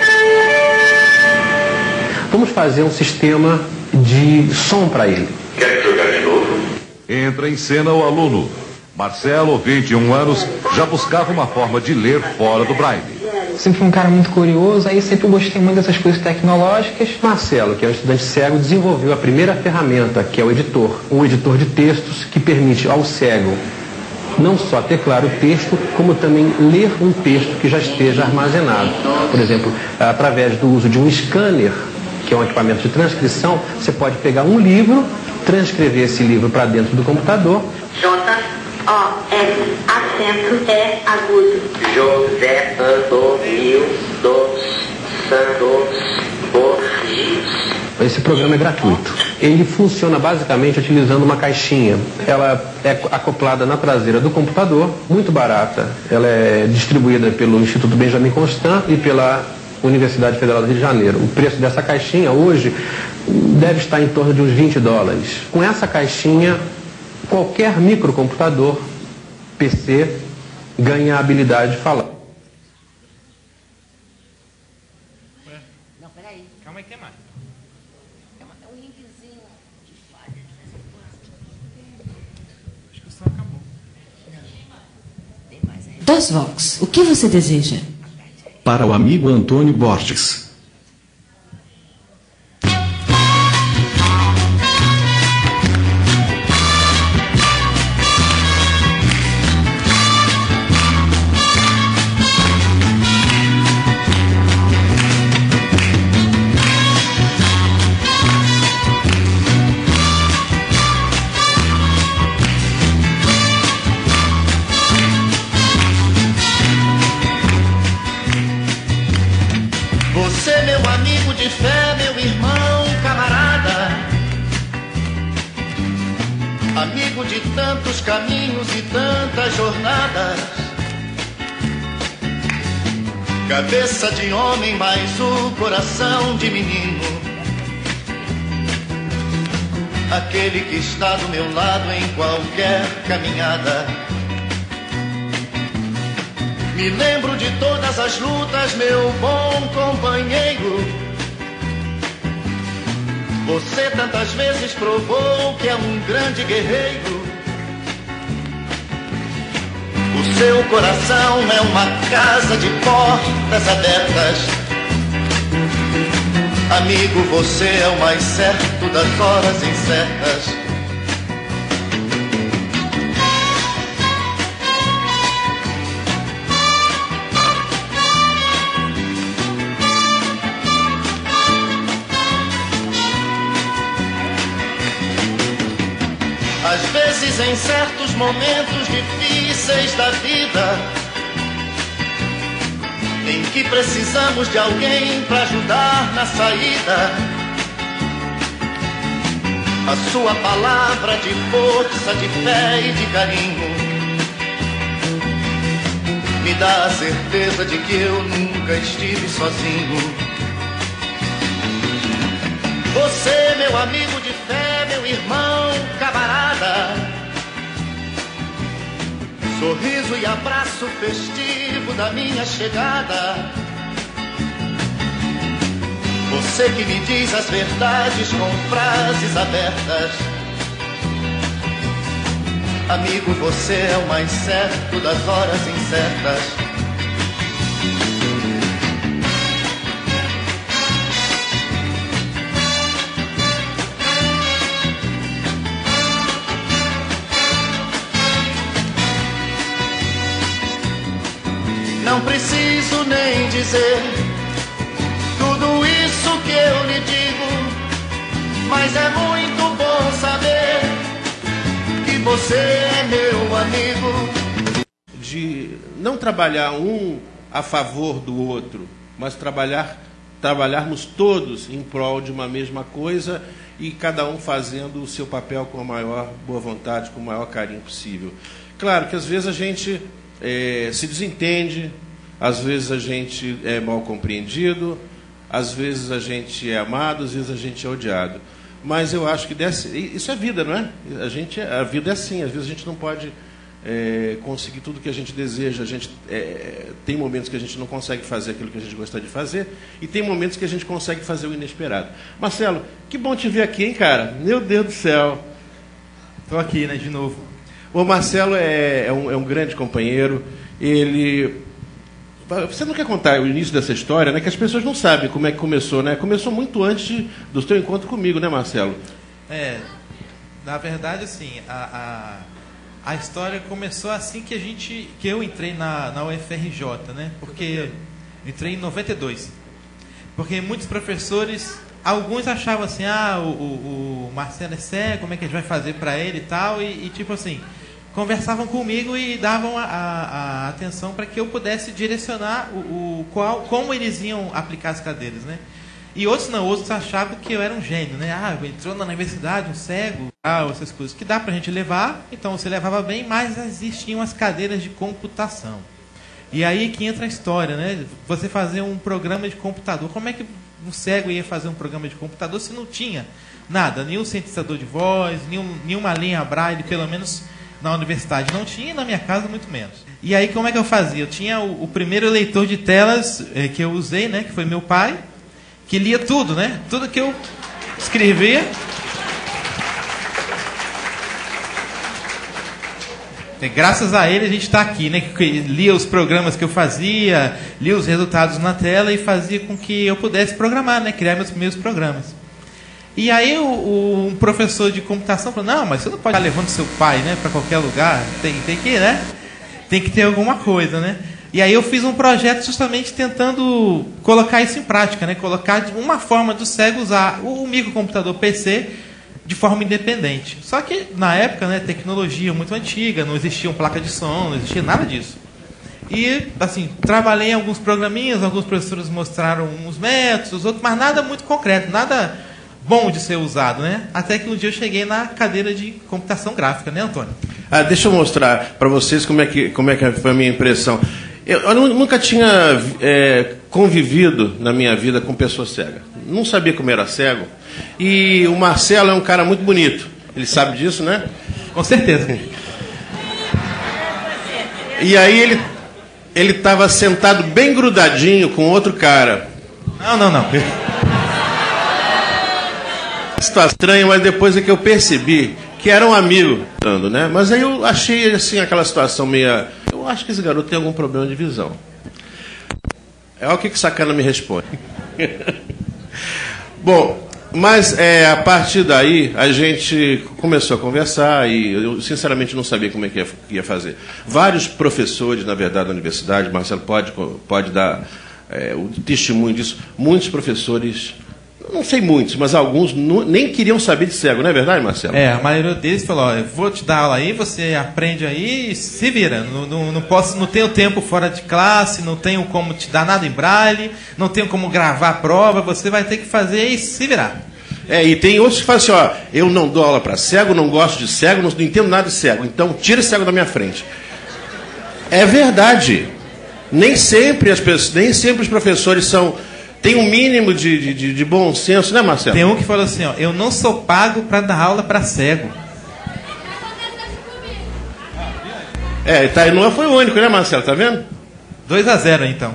Vamos fazer um sistema de som para ele. Quer jogar de novo? Entra em cena o aluno. Marcelo, vinte e um anos, já buscava uma forma de ler fora do braille. Sempre fui um cara muito curioso, aí sempre gostei muito dessas coisas tecnológicas. Marcelo, que é um estudante cego, desenvolveu a primeira ferramenta, que é o editor. Um editor de textos que permite ao cego não só teclar o texto, como também ler um texto que já esteja armazenado. Por exemplo, através do uso de um scanner, que é um equipamento de transcrição, você pode pegar um livro, transcrever esse livro para dentro do computador. J, O, S, acento, E, agudo. José Antônio dos Santos Borges. Esse programa é gratuito. Ele funciona basicamente utilizando uma caixinha. Ela é acoplada na traseira do computador, muito barata. Ela é distribuída pelo Instituto Benjamin Constant e pela Universidade Federal do Rio de Janeiro. O preço dessa caixinha hoje deve estar em torno de uns vinte dólares. Com essa caixinha, qualquer microcomputador, P C, ganha a habilidade de falar. Não, peraí. Calma aí, tem mais. É um ringuezinho de falha de vez em quando. Acho que o som acabou. Não. Tem mais aí. DOSVox, o que você deseja? Para o amigo Antônio Borges. Você, meu amigo de fé, meu irmão, camarada, amigo de tantos caminhos e tantas jornadas, cabeça de homem, mas o coração de menino, aquele que está do meu lado em qualquer caminhada. Me lembro de todas as lutas, meu bom companheiro. Você tantas vezes provou que é um grande guerreiro. O seu coração é uma casa de portas abertas. Amigo, você é o mais certo das horas incertas. Às vezes, em certos momentos difíceis da vida, em que precisamos de alguém para ajudar na saída, a sua palavra de força, de fé e de carinho me dá a certeza de que eu nunca estive sozinho. Você, meu amigo de fé, meu irmão, camarada, sorriso e abraço festivo da minha chegada. Você que me diz as verdades com frases abertas. Amigo, você é o mais certo das horas incertas. Não preciso nem dizer tudo isso que eu lhe digo, mas é muito bom saber que você é meu amigo. de não trabalhar um a favor do outro, mas trabalhar, trabalharmos todos em prol de uma mesma coisa e cada um fazendo o seu papel com a maior boa vontade, com o maior carinho possível. Claro que às vezes a gente é, se desentende, às vezes a gente é mal compreendido, às vezes a gente é amado, às vezes a gente é odiado. Mas eu acho que desse, isso é vida, não é? A, gente, a vida é assim, às vezes a gente não pode é, conseguir tudo que a gente deseja, a gente, é, tem momentos que a gente não consegue fazer aquilo que a gente gostaria de fazer, e tem momentos que a gente consegue fazer o inesperado. Marcelo, que bom te ver aqui, hein, cara? Meu Deus do céu. Estou aqui, né, de novo. O Marcelo é, é, um, é um grande companheiro, ele... Você não quer contar o início dessa história, né? Que as pessoas não sabem como é que começou, né? Começou muito antes de, do seu encontro comigo, né, Marcelo? É, na verdade, assim, a, a, a história começou assim que a gente, que eu entrei na, na U F R J, né? Porque entrei em noventa e dois. Porque muitos professores, alguns achavam assim, ah, o, o, o Marcelo é cego, como é que a gente vai fazer para ele e tal, e, e tipo assim, conversavam comigo e davam a, a, a atenção para que eu pudesse direcionar o, o qual, como eles iam aplicar as cadeiras, né? E outros não, outros achavam que eu era um gênio, né? Ah, entrou na universidade, um cego, ah, essas coisas que dá para a gente levar, então você levava bem, mas existiam as cadeiras de computação. E aí que entra a história, né? Você fazer um programa de computador, como é que um cego ia fazer um programa de computador se não tinha nada, nenhum sintetizador de voz, nenhum, nenhuma linha Braille, pelo menos na universidade não tinha, e na minha casa muito menos. E aí como é que eu fazia? Eu tinha o, o primeiro leitor de telas eh, que eu usei, né, que foi meu pai, que lia tudo, né? Tudo que eu escrevia. E graças a ele a gente está aqui, né? Que lia os programas que eu fazia, lia os resultados na tela e fazia com que eu pudesse programar, né? Criar meus primeiros programas. E aí o, o, um professor de computação falou, não, mas você não pode estar levando seu pai, né, para qualquer lugar, tem, tem que, né? Tem que ter alguma coisa, né? E aí eu fiz um projeto justamente tentando colocar isso em prática, né? Colocar uma forma do cego usar o microcomputador P C de forma independente. Só que na época, né, tecnologia muito antiga, não existia placa de som, não existia nada disso. E, assim, trabalhei em alguns programinhas, alguns professores mostraram uns métodos, outros, mas nada muito concreto, nada bom de ser usado, né? Até que um dia eu cheguei na cadeira de computação gráfica, né, Antônio? Ah, deixa eu mostrar para vocês como é que, como é que foi a minha impressão. Eu, eu nunca tinha é, convivido na minha vida com pessoa cega. Não sabia como era cego. E o Marcelo é um cara muito bonito. Ele sabe disso, né? Com certeza. E aí ele ele estava sentado bem grudadinho com outro cara. Não, não, não. Situação estranha, mas depois é que eu percebi que era um amigo, né? Mas aí eu achei assim aquela situação meio. Eu acho que esse garoto tem algum problema de visão. É o que que Sacana me responde. Bom, mas é, a partir daí a gente começou a conversar e eu sinceramente não sabia como é que ia, ia fazer. Vários professores, na verdade, da universidade, Marcelo pode, pode dar é, o testemunho disso, muitos professores. Não sei muitos, mas alguns não, nem queriam saber de cego, não é verdade, Marcelo? É, a maioria deles falou, ó, eu vou te dar aula aí, você aprende aí e se vira. Não, não, não, posso, não tenho tempo fora de classe, não tenho como te dar nada em braille, não tenho como gravar a prova, você vai ter que fazer e se virar. É, e tem outros que falam assim, ó, eu não dou aula para cego, não gosto de cego, não, não entendo nada de cego, então tira esse cego da minha frente. É verdade. Nem sempre, as pessoas, nem sempre os professores são... Tem um mínimo de, de, de bom senso, né, Marcelo? Tem um que falou assim, ó, eu não sou pago para dar aula para cego. É, tá, não foi o único, né, Marcelo? Tá vendo? dois a zero, então.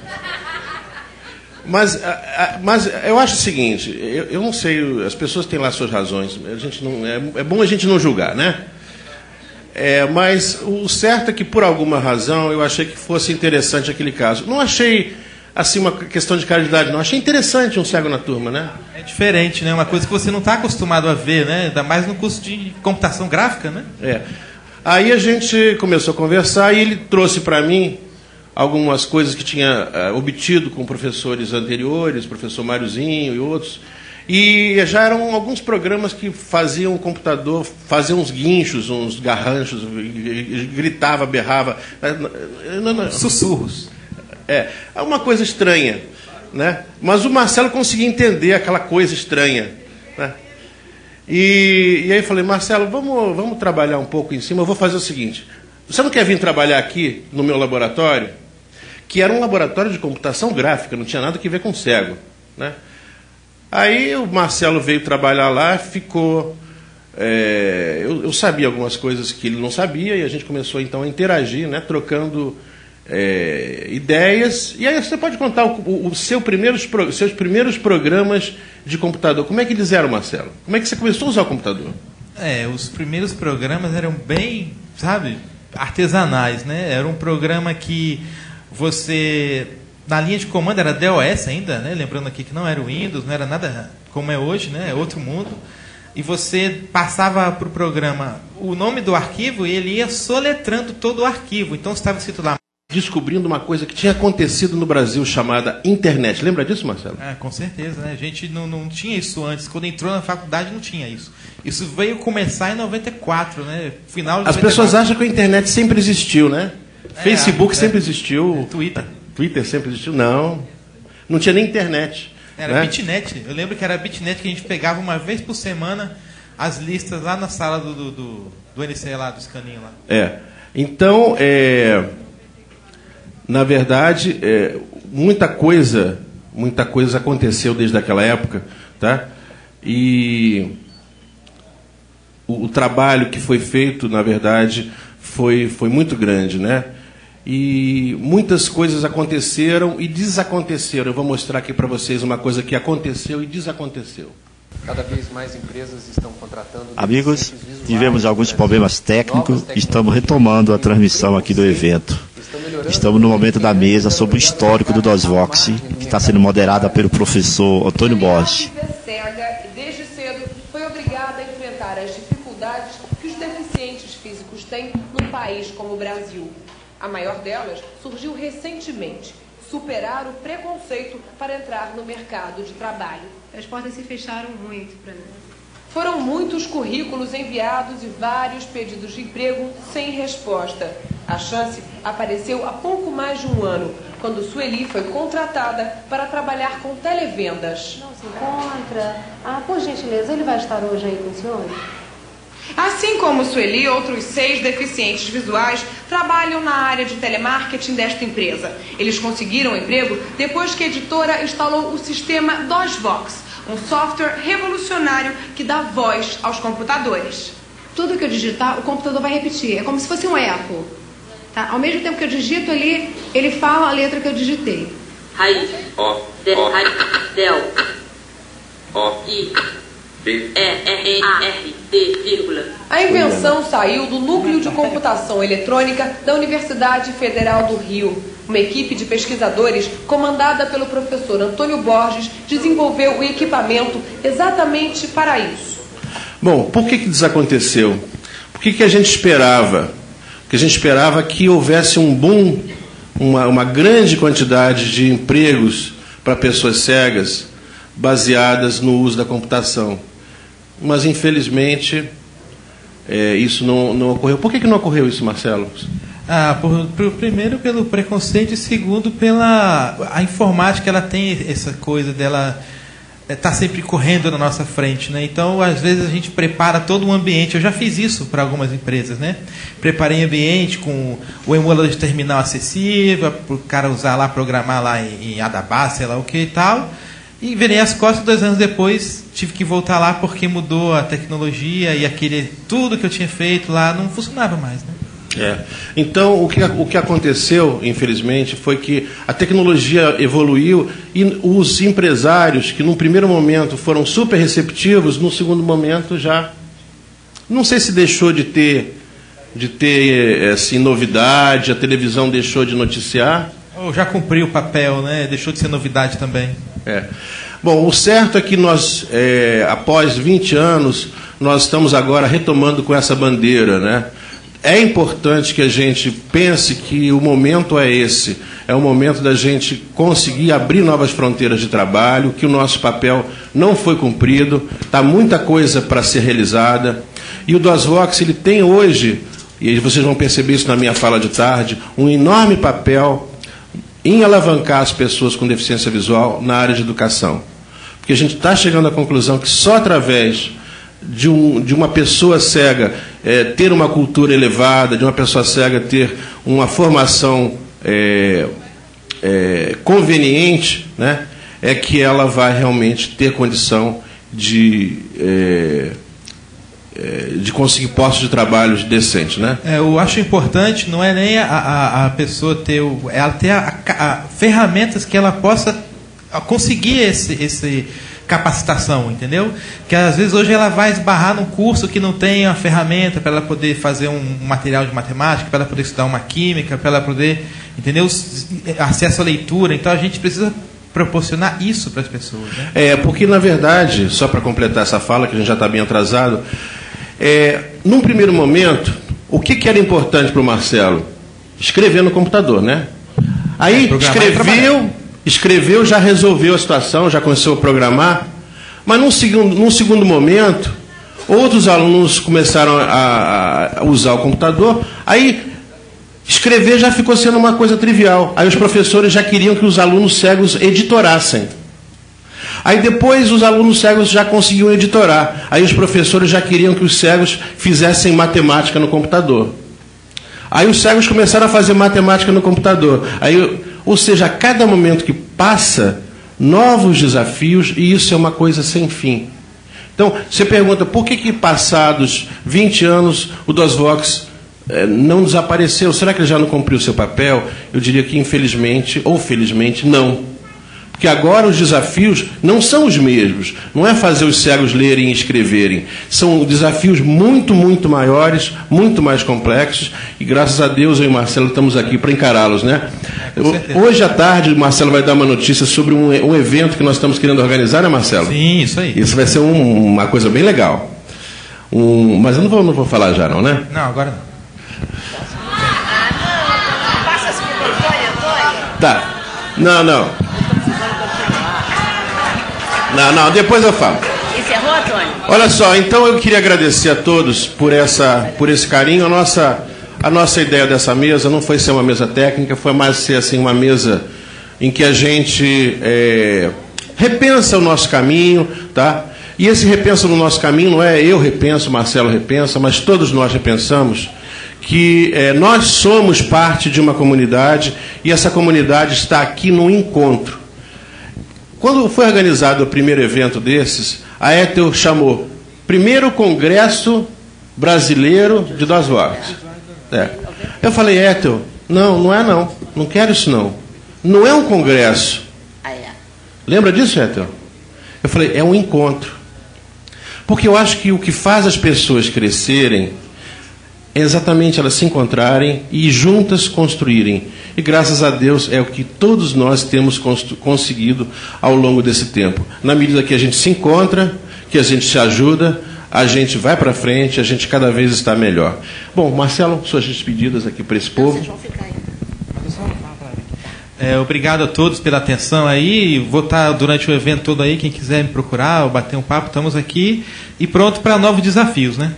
Mas, mas eu acho o seguinte, eu, eu não sei, as pessoas têm lá suas razões, a gente não, é, é bom a gente não julgar, né? É, mas o certo é que, por alguma razão, eu achei que fosse interessante aquele caso. Não achei... assim, uma questão de caridade, não. Achei interessante um cego na turma, né? É diferente, né? Uma coisa que você não está acostumado a ver, né? Ainda mais no curso de computação gráfica, né? É. Aí a gente começou a conversar e ele trouxe para mim algumas coisas que tinha uh, obtido com professores anteriores, professor Máriozinho e outros. E já eram alguns programas que faziam o computador fazer uns guinchos, uns garranchos, gritava, berrava. Não, não. Sussurros. É, é uma coisa estranha, né? Mas o Marcelo conseguia entender aquela coisa estranha, né? E, e aí eu falei, Marcelo, vamos, vamos trabalhar um pouco em cima. Eu vou fazer o seguinte, você não quer vir trabalhar aqui no meu laboratório? Que era um laboratório de computação gráfica, não tinha nada a ver com cego, né? Aí o Marcelo veio trabalhar lá, ficou... É, eu, eu sabia algumas coisas que ele não sabia, e a gente começou então a interagir, né, trocando é, ideias. E aí você pode contar o, o, o seu primeiros, seus primeiros programas de computador. Como é que eles eram, Marcelo? Como é que você começou a usar o computador? É, os primeiros programas eram bem, sabe, artesanais, né? Era um programa que você... Na linha de comando era D O S ainda, né? Lembrando aqui que não era o Windows, não era nada como é hoje, né? É outro mundo. E você passava para o programa o nome do arquivo e ele ia soletrando todo o arquivo. Então estava escrito lá. Descobrindo uma coisa que tinha acontecido no Brasil chamada internet. Lembra disso, Marcelo? É, com certeza, né? A gente não, não tinha isso antes. Quando entrou na faculdade não tinha isso. Isso veio começar em noventa e quatro, né? Final de As pessoas acham que a internet sempre existiu, né? É, Facebook é, sempre existiu. É, Twitter. Twitter sempre existiu? Não. Não tinha nem internet. Era, né? Bitnet. Eu lembro que era Bitnet que a gente pegava uma vez por semana as listas lá na sala do, do, do, do N C lá, do escaninho lá. É. Então, é, na verdade, é, muita coisa, muita coisa aconteceu desde aquela época, tá? E o, o trabalho que foi feito, na verdade, foi, foi muito grande, né? E muitas coisas aconteceram e desaconteceram. Eu vou mostrar aqui para vocês uma coisa que aconteceu e desaconteceu. Cada vez mais empresas estão contratando... Amigos, tivemos alguns problemas técnicos. Estamos retomando a transmissão aqui do evento. Estamos no momento da mesa sobre o histórico do DOSVOX, que está sendo moderada pelo professor Antônio Borges. Cega e desde cedo foi obrigada a enfrentar as dificuldades que os deficientes físicos têm num país como o Brasil. A maior delas surgiu recentemente, superar o preconceito para entrar no mercado de trabalho. As portas se fecharam muito para mim. Foram muitos currículos enviados e vários pedidos de emprego sem resposta. A chance apareceu há pouco mais de um ano, quando Sueli foi contratada para trabalhar com televendas. Não se encontra? Ah, por gentileza, ele vai estar hoje aí com o senhor? Assim como Sueli, outros seis deficientes visuais trabalham na área de telemarketing desta empresa. Eles conseguiram emprego depois que a editora instalou o sistema DOSVOX, um software revolucionário que dá voz aos computadores. Tudo que eu digitar, o computador vai repetir. É como se fosse um eco. Tá? Ao mesmo tempo que eu digito ali, ele fala a letra que eu digitei. Raiz, O, D, raiz, del, O, I, B, E, R, A, R, D, vírgula. A invenção saiu do Núcleo de Computação Eletrônica da Universidade Federal do Rio. Uma equipe de pesquisadores, comandada pelo professor Antônio Borges, desenvolveu o equipamento exatamente para isso. Bom, por que que desaconteceu? Por que que a gente esperava? Porque a gente esperava que houvesse um boom, uma, uma grande quantidade de empregos para pessoas cegas, baseadas no uso da computação. Mas, infelizmente, é, isso não, não ocorreu. Por que que não ocorreu isso, Marcelo? Ah, por, por, primeiro pelo preconceito e segundo pela a informática. Ela tem essa coisa dela estar tá sempre correndo na nossa frente, né? Então, às vezes a gente prepara todo um ambiente. Eu já fiz isso para algumas empresas, né? Preparei ambiente com o emulador de terminal acessível para o cara usar lá, programar lá em, em Adabas, sei lá o que e tal. E virei as costas, dois anos depois tive que voltar lá porque mudou a tecnologia e aquele tudo que eu tinha feito lá não funcionava mais, né? É. Então, o que, o que aconteceu, infelizmente, foi que a tecnologia evoluiu e os empresários, que num primeiro momento foram super receptivos, no segundo momento já... Não sei se deixou de ter, de ter assim, novidade, a televisão deixou de noticiar. Ou já cumpriu o papel, né? Deixou de ser novidade também. É. Bom, o certo é que nós, é, após vinte anos, nós estamos agora retomando com essa bandeira, né? É importante que a gente pense que o momento é esse, é o momento da gente conseguir abrir novas fronteiras de trabalho, que o nosso papel não foi cumprido, está muita coisa para ser realizada. E o DOSVOX, ele tem hoje, e vocês vão perceber isso na minha fala de tarde, um enorme papel em alavancar as pessoas com deficiência visual na área de educação. Porque a gente está chegando à conclusão que só através de, um, de uma pessoa cega é, ter uma cultura elevada, de uma pessoa cega ter uma formação é, é, conveniente, né, é que ela vai realmente ter condição de, é, é, de conseguir postos de trabalho decentes. Né? É, eu acho importante, não é nem a, a, a pessoa ter, o, ela ter a, a, a ferramentas que ela possa conseguir esse, esse capacitação, entendeu? Que às vezes hoje ela vai esbarrar num curso que não tem a ferramenta para ela poder fazer um material de matemática, para ela poder estudar uma química, para ela poder, entendeu? Acesso à leitura. Então a gente precisa proporcionar isso para as pessoas. Né? É, porque na verdade, só para completar essa fala, que a gente já está bem atrasado, é, num primeiro momento, o que, que era importante para o Marcelo? Escrever no computador, né? Aí é, escreveu... Escreveu, já resolveu a situação, já começou a programar, mas num segundo, num segundo momento, outros alunos começaram a, a usar o computador, aí escrever já ficou sendo uma coisa trivial. Aí os professores já queriam que os alunos cegos editorassem. Aí depois os alunos cegos já conseguiam editorar. Aí os professores já queriam que os cegos fizessem matemática no computador. Aí os cegos começaram a fazer matemática no computador. Aí... Ou seja, a cada momento que passa, novos desafios, e isso é uma coisa sem fim. Então, você pergunta, por que que passados vinte anos o DOSVOX eh, não desapareceu? Será que ele já não cumpriu o seu papel? Eu diria que, infelizmente, ou felizmente, não. Porque agora os desafios não são os mesmos. Não é fazer os cegos lerem e escreverem. São desafios muito, muito maiores, muito mais complexos. E graças a Deus eu e o Marcelo estamos aqui para encará-los, né? Hoje à tarde o Marcelo vai dar uma notícia sobre um, um evento que nós estamos querendo organizar, né, Marcelo? Sim, isso aí. Isso vai ser um, uma coisa bem legal. Um, mas eu não vou, não vou falar já, não, né? Não, agora não. Tá. Não, não. Não, não, depois eu falo. Encerrou, Antônio? Olha só, então eu queria agradecer a todos por, essa, por esse carinho. A nossa, a nossa ideia dessa mesa não foi ser uma mesa técnica, foi mais ser assim, uma mesa em que a gente é, repensa o nosso caminho, tá? E esse repensa no nosso caminho não é eu repenso, Marcelo repensa, mas todos nós repensamos que é, nós somos parte de uma comunidade e essa comunidade está aqui num encontro. Quando foi organizado o primeiro evento desses, a Ethel chamou primeiro Congresso Brasileiro de DOSVOX. É. Eu falei, Ethel, não, não é não, não quero isso não. Não é um congresso. Lembra disso, Ethel? Eu falei, é um encontro. Porque eu acho que o que faz as pessoas crescerem é exatamente elas se encontrarem e juntas construírem. E graças a Deus é o que todos nós temos conseguido ao longo desse tempo. Na medida que a gente se encontra, que a gente se ajuda, a gente vai para frente, a gente cada vez está melhor. Bom, Marcelo, suas despedidas aqui para esse povo. Vocês vão ficar aí. É, obrigado a todos pela atenção aí. Vou estar durante o evento todo aí. Quem quiser me procurar ou bater um papo, estamos aqui e pronto para novos desafios, né?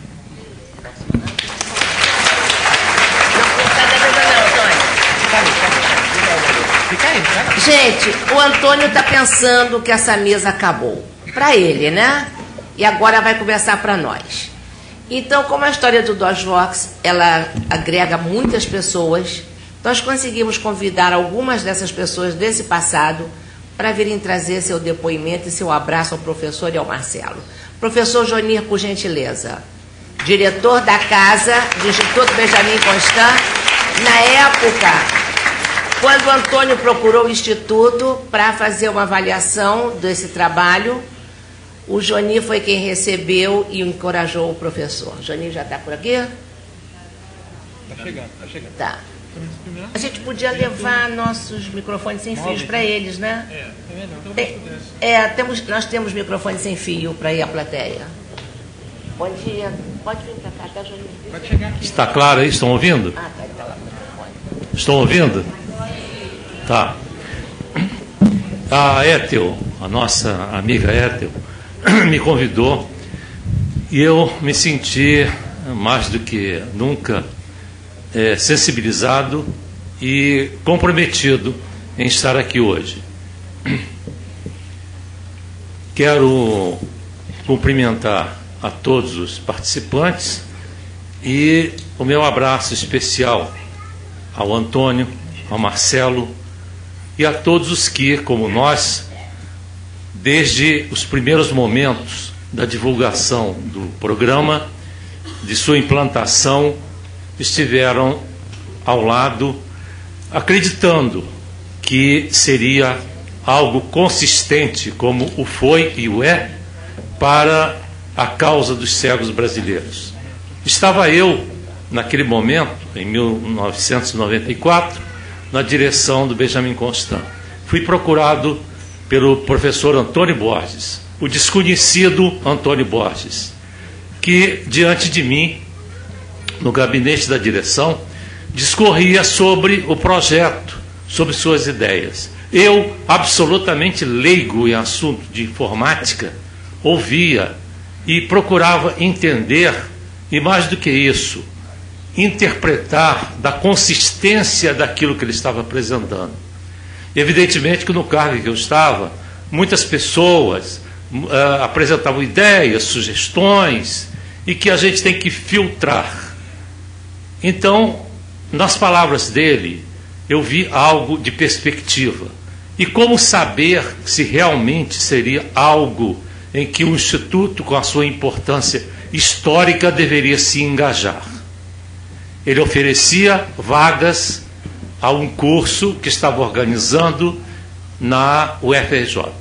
Gente, o Antônio está pensando que essa mesa acabou. Para ele, né? E agora vai começar para nós. Então, como a história do DOSVOX, ela agrega muitas pessoas, nós conseguimos convidar algumas dessas pessoas desse passado para virem trazer seu depoimento e seu abraço ao professor e ao Marcelo. Professor Jonir, por gentileza. Diretor da casa do Instituto Benjamin Constant, na época... Quando o Antônio procurou o Instituto para fazer uma avaliação desse trabalho, o Jonir foi quem recebeu e encorajou o professor. O Jonir já está por aqui? Está chegando, está chegando. Tá. A gente podia levar nossos microfones sem fios para eles, né? É, é melhor. Tem, é, temos, nós temos microfones sem fio para ir à plateia. Bom dia. Pode vir para cá, tá, Jonir? Pode chegar aqui. Está claro aí? Estão ouvindo? Ah, tá, tá lá o microfone. Estão ouvindo? Tá. A Ethel, a nossa amiga Ethel, me convidou e eu me senti mais do que nunca é, sensibilizado e comprometido em estar aqui hoje. Quero cumprimentar a todos os participantes e o meu abraço especial ao Antônio, ao Marcelo e a todos os que, como nós, desde os primeiros momentos da divulgação do programa, de sua implantação, estiveram ao lado, acreditando que seria algo consistente, como o foi e o é, para a causa dos cegos brasileiros. Estava eu, naquele momento, em mil novecentos e noventa e quatro, na direção do Benjamin Constant. Fui procurado pelo professor Antônio Borges, o desconhecido Antônio Borges, que, diante de mim, no gabinete da direção, discorria sobre o projeto, sobre suas ideias. Eu, absolutamente leigo em assunto de informática, ouvia e procurava entender, e mais do que isso, interpretar da consistência daquilo que ele estava apresentando. Evidentemente que no cargo em que eu estava, muitas pessoas uh, apresentavam ideias, sugestões, e que a gente tem que filtrar. Então, nas palavras dele, eu vi algo de perspectiva. E como saber se realmente seria algo em que o Instituto, com a sua importância histórica, deveria se engajar? Ele oferecia vagas a um curso que estava organizando na U F R J.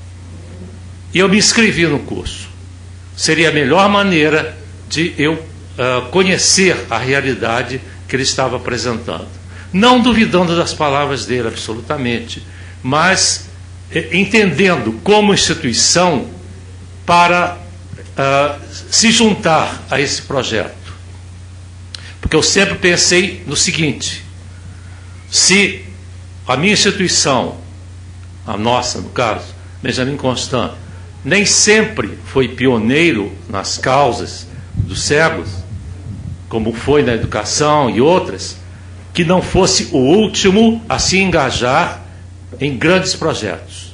E eu me inscrevi no curso. Seria a melhor maneira de eu uh, conhecer a realidade que ele estava apresentando. Não duvidando das palavras dele, absolutamente, mas eh, entendendo como instituição para uh, se juntar a esse projeto. Porque eu sempre pensei no seguinte: se a minha instituição, a nossa no caso, Benjamin Constant, nem sempre foi pioneiro nas causas dos cegos, como foi na educação e outras, que não fosse o último a se engajar em grandes projetos.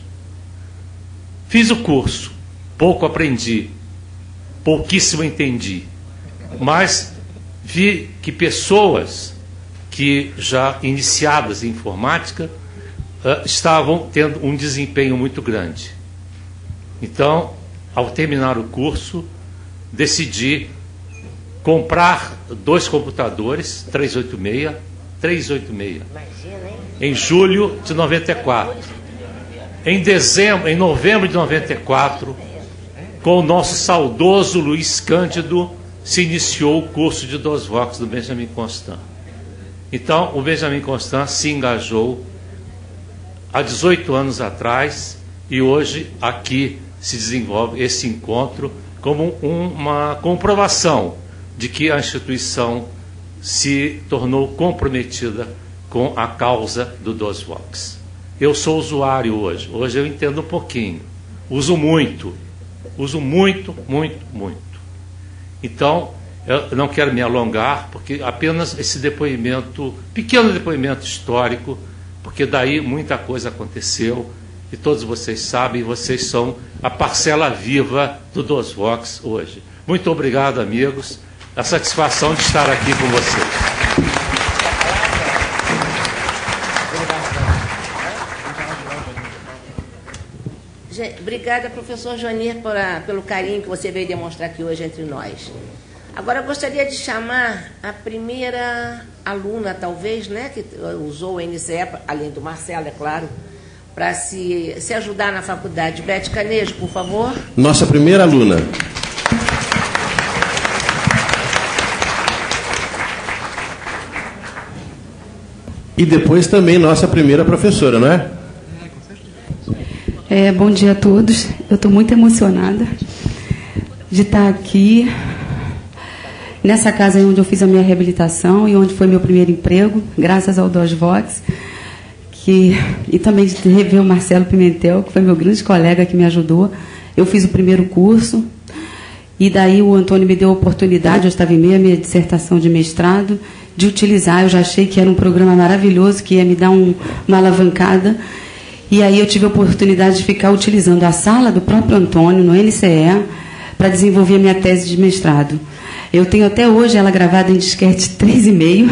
Fiz o curso, pouco aprendi, pouquíssimo entendi, mas vi que pessoas que já iniciadas em informática uh, estavam tendo um desempenho muito grande. Então, ao terminar o curso, decidi comprar dois computadores, trezentos e oitenta e seis, trezentos e oitenta e seis, em julho de noventa e quatro. Em dezembro, em novembro de noventa e quatro, com o nosso saudoso Luiz Cândido, se iniciou o curso de DOSVOX do Benjamin Constant. Então, o Benjamin Constant se engajou há dezoito anos atrás e hoje aqui se desenvolve esse encontro como uma comprovação de que a instituição se tornou comprometida com a causa do DOSVOX. Eu sou usuário hoje, hoje eu entendo um pouquinho, uso muito, uso muito, muito, muito. Então, eu não quero me alongar, porque apenas esse depoimento, pequeno depoimento histórico, porque daí muita coisa aconteceu, e todos vocês sabem, vocês são a parcela viva do DOSVOX hoje. Muito obrigado, amigos, a satisfação de estar aqui com vocês. Obrigada, professor Joanir, por a, pelo carinho que você veio demonstrar aqui hoje entre nós. Agora, eu gostaria de chamar a primeira aluna, talvez, né, que usou o N C E, além do Marcelo, é claro, para se, se ajudar na faculdade. Beth Canejo, por favor. Nossa primeira aluna. E depois também nossa primeira professora, não é? É, bom dia a todos. Eu estou muito emocionada de estar aqui, nessa casa onde eu fiz a minha reabilitação e onde foi meu primeiro emprego, graças ao DOSVOX, que, e também de rever o Marcelo Pimentel, que foi meu grande colega que me ajudou. Eu fiz o primeiro curso, e daí o Antônio me deu a oportunidade, eu estava em meio à minha dissertação de mestrado, de utilizar. Eu já achei que era um programa maravilhoso, que ia me dar um, uma alavancada. E aí eu tive a oportunidade de ficar utilizando a sala do próprio Antônio, no N C E, para desenvolver a minha tese de mestrado. Eu tenho até hoje ela gravada em disquete três e meio.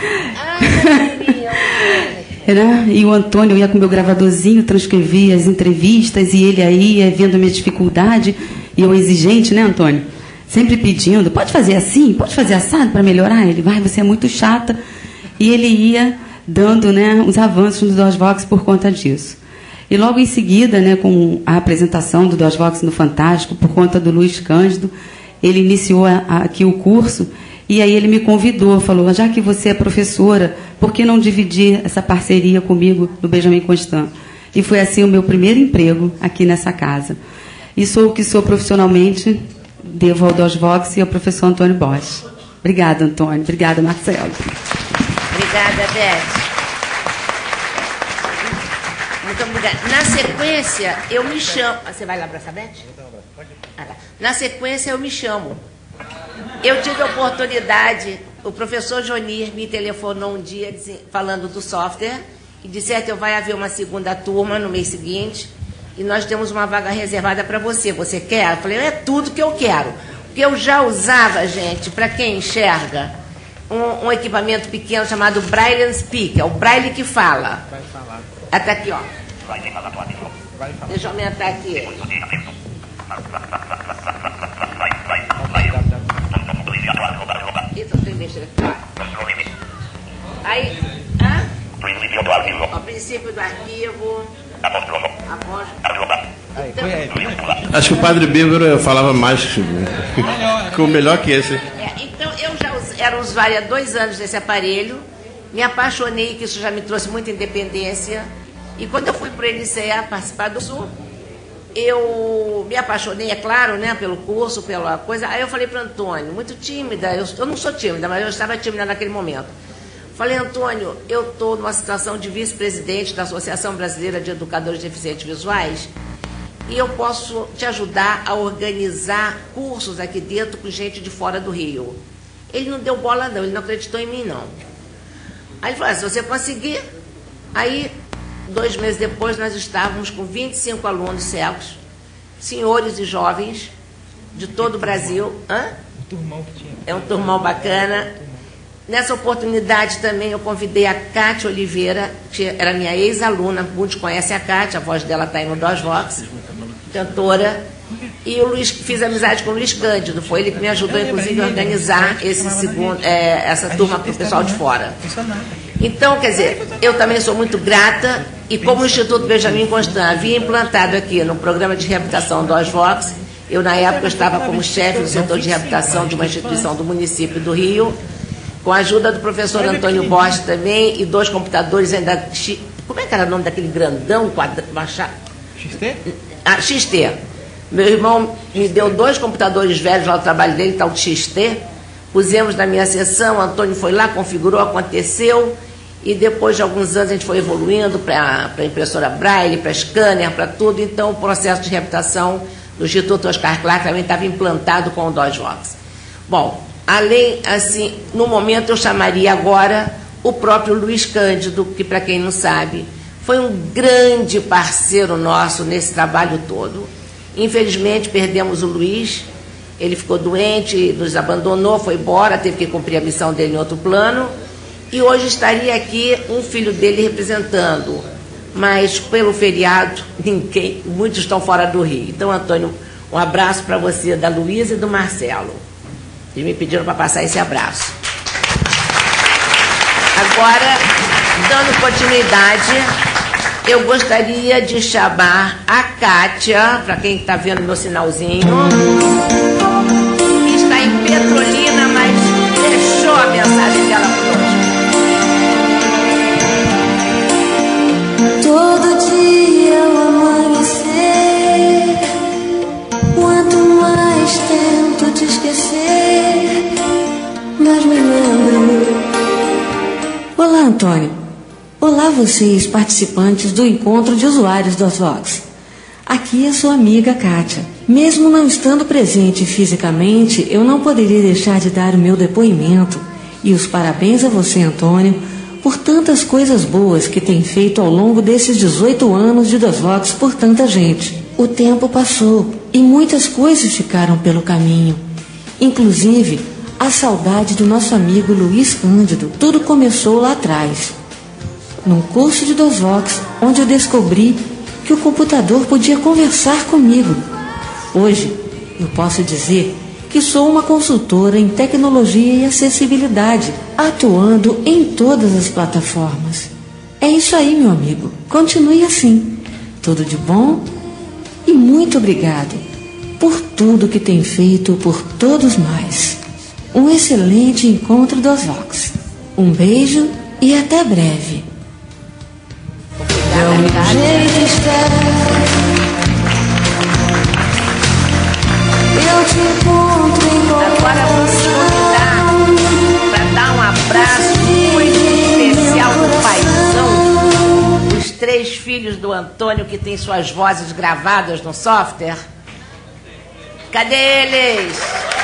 Era, e o Antônio, eu ia com o meu gravadorzinho, transcrevia as entrevistas, e ele aí ia vendo a minha dificuldade, e eu exigente, né, Antônio? Sempre pedindo, pode fazer assim, pode fazer assado para melhorar? Ele, vai, você é muito chata. E ele ia dando, né, os avanços no DOSVox por conta disso. E logo em seguida, né, com a apresentação do DOSVox no Fantástico, por conta do Luiz Cândido, ele iniciou a, a, aqui o curso, e aí ele me convidou, falou, já que você é professora, por que não dividir essa parceria comigo no Benjamin Constant? E foi assim o meu primeiro emprego aqui nessa casa. E sou o que sou profissionalmente, devo ao DOSVox e ao professor Antônio Bosch. Obrigada, Antônio. Obrigada, Marcelo. Obrigada, Beth. Muito obrigada. Na sequência, eu me chamo... Você vai lá para essa Beth? Ah, tá. Na sequência, eu me chamo. Eu tive a oportunidade, o professor Jonir me telefonou um dia falando do software e disse, é, vai haver uma segunda turma no mês seguinte e nós temos uma vaga reservada para você. Você quer? Eu falei, é tudo que eu quero. Porque eu já usava, gente, para quem enxerga, um, um equipamento pequeno chamado Braille and Speak, é o Braille que fala. Vai falar. Até aqui, ó. Deixa eu aumentar aqui. Isso tem mexer aqui. Aí, hã? O princípio do arquivo. Então, acho que o Padre Bíbaro falava mais, ficou melhor que esse. É, então, eu já era usuária há dois anos desse aparelho, me apaixonei, que isso já me trouxe muita independência. E quando eu fui para o N C E participar do Sul, eu me apaixonei, é claro, né, pelo curso, pela coisa. Aí eu falei para o Antônio, muito tímida, eu, eu não sou tímida, mas eu estava tímida naquele momento. Falei, Antônio, eu estou numa situação de vice-presidente da Associação Brasileira de Educadores de Deficientes Visuais e eu posso te ajudar a organizar cursos aqui dentro com gente de fora do Rio. Ele não deu bola, não, ele não acreditou em mim, não. Aí ele falou, se você conseguir, aí... Dois meses depois, nós estávamos com vinte e cinco alunos cegos, senhores e jovens, de todo o Brasil. Hã? Um turmão que tinha. É um turmão bacana. Nessa oportunidade também eu convidei a Cátia Oliveira, que era minha ex-aluna, muitos conhecem a Cátia, a voz dela está aí no DOSVox, cantora. E o Luiz, fiz amizade com o Luiz Cândido, foi ele que me ajudou, inclusive, a organizar esse segundo, é, essa turma para o pessoal de fora. Então, quer dizer, eu também sou muito grata, e como o Instituto Benjamin Constant havia implantado aqui no programa de reabilitação do DOSVox, eu, na época, estava como chefe do setor de reabilitação de uma instituição do município do Rio, com a ajuda do professor Antônio Bosch também, e dois computadores ainda... Como é que era o nome daquele grandão? Quadra, X T? Ah, X T. Meu irmão me deu dois computadores velhos lá no trabalho dele, tal de X T. Pusemos na minha sessão, o Antônio foi lá, configurou, aconteceu. E depois de alguns anos a gente foi evoluindo para a impressora Braille, para scanner, para tudo. Então o processo de reabilitação do Instituto Oscar Clark também estava implantado com o DOSVox. Bom, além, assim, no momento eu chamaria agora o próprio Luiz Cândido, que para quem não sabe, foi um grande parceiro nosso nesse trabalho todo. Infelizmente perdemos o Luiz, ele ficou doente, nos abandonou, foi embora, teve que cumprir a missão dele em outro plano. E hoje estaria aqui um filho dele representando, mas pelo feriado, ninguém, muitos estão fora do Rio. Então, Antônio, um abraço para você, da Luísa e do Marcelo. Eles me pediram para passar esse abraço. Agora, dando continuidade, eu gostaria de chamar a Cátia, para quem está vendo meu sinalzinho, que está em Petrolina, mas deixou a mensagem dela conosco. Todo dia ao amanhecer, quanto mais tento te esquecer, mais me lembro. Olá, Antônio. Olá vocês, participantes do encontro de usuários do Osvox. Aqui é sua amiga Kátia. Mesmo não estando presente fisicamente, eu não poderia deixar de dar o meu depoimento e os parabéns a você, Antônio, por tantas coisas boas que tem feito ao longo desses dezoito anos de Dosvox por tanta gente. O tempo passou e muitas coisas ficaram pelo caminho, inclusive a saudade do nosso amigo Luiz Cândido. Tudo começou lá atrás, num curso de Dosvox, onde eu descobri que o computador podia conversar comigo. Hoje, eu posso dizer que sou uma consultora em tecnologia e acessibilidade, atuando em todas as plataformas. É isso aí, meu amigo. Continue assim. Tudo de bom e muito obrigado por tudo que tem feito por todos nós. Um excelente encontro do Osvox. Um beijo e até breve. Eu te encontro em Agora vamos convidar para dar um abraço muito especial do paizão, os três filhos do Antônio que tem suas vozes gravadas no software. Cadê eles?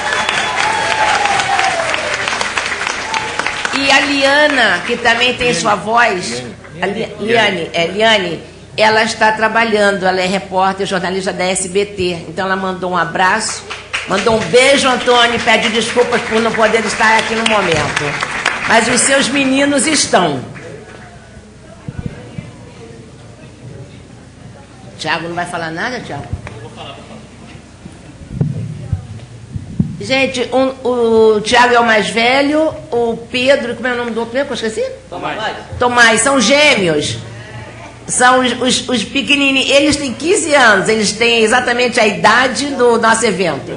E a Liana, que também tem sua voz. A Li- Liane, é, Liane, ela está trabalhando, ela é repórter, jornalista da S B T. Então ela mandou um abraço, mandou um beijo, Antônio, e pede desculpas por não poder estar aqui no momento. Mas os seus meninos estão. Tiago não vai falar nada, Tiago? Gente, um, o Tiago é o mais velho, o Pedro, como é o nome do outro mesmo? Eu esqueci? Tomás. Tomás, são gêmeos. São os, os, os pequenininhos. Eles têm quinze anos, eles têm exatamente a idade do nosso evento.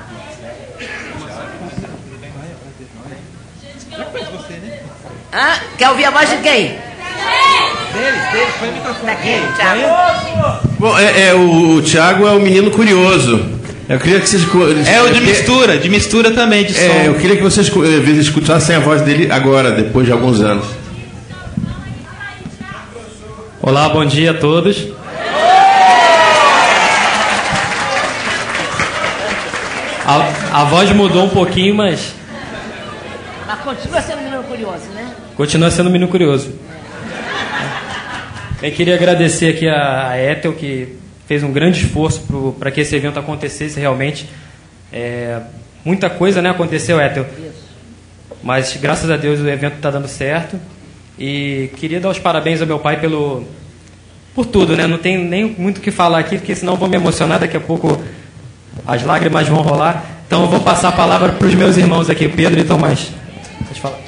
Ah, quer ouvir a voz de quem? Deles, deles, põe o microfone. Aqui, Tiago. Bom, é, é, o Tiago é o menino curioso. Eu queria que vocês... É o de mistura, de mistura também, de som. É, eu queria que vocês escutassem a voz dele agora, depois de alguns anos. Olá, bom dia a todos. A, a voz mudou um pouquinho, mas... Mas continua sendo menino curioso, né? Continua sendo menino curioso. Eu queria agradecer aqui a, a Ethel, que fez um grande esforço para que esse evento acontecesse realmente. É, muita coisa, né, aconteceu, Ethel. Mas, graças a Deus, o evento está dando certo. E queria dar os parabéns ao meu pai pelo, por tudo, né? Não tem nem muito o que falar aqui, porque senão eu vou me emocionar, daqui a pouco as lágrimas vão rolar. Então eu vou passar a palavra para os meus irmãos aqui, Pedro e Tomás. Pode falar.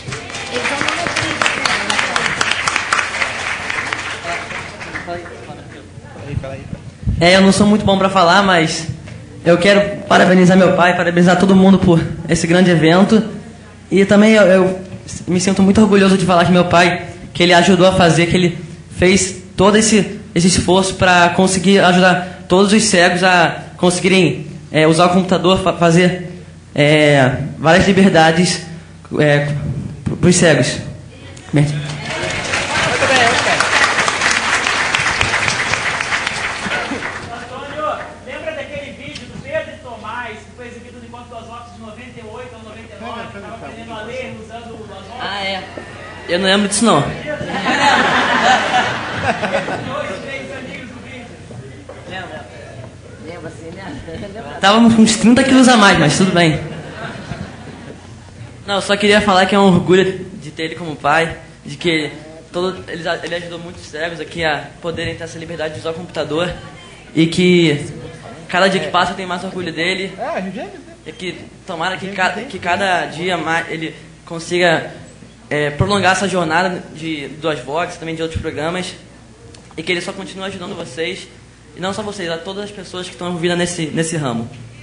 É, eu não sou muito bom para falar, mas eu quero parabenizar meu pai, parabenizar todo mundo por esse grande evento. E também eu, eu me sinto muito orgulhoso de falar que meu pai, que ele ajudou a fazer, que ele fez todo esse, esse esforço para conseguir ajudar todos os cegos a conseguirem é, usar o computador, fa fazer é, várias liberdades é, para os cegos. Muito bem. Eu não lembro disso, não. Lembra assim, né? Estávamos com uns trinta quilos a mais, mas tudo bem. Não, eu só queria falar que é um orgulho de ter ele como pai, de que todo, ele, ele ajudou muitos cegos aqui a poderem ter essa liberdade de usar o computador e que cada dia que passa eu tenho mais orgulho dele e que tomara que, ca, que cada dia mais ele consiga É, prolongar essa jornada de, do Osvox, também de outros programas, e que ele só continue ajudando vocês, e não só vocês, a todas as pessoas que estão envolvidas nesse, nesse ramo.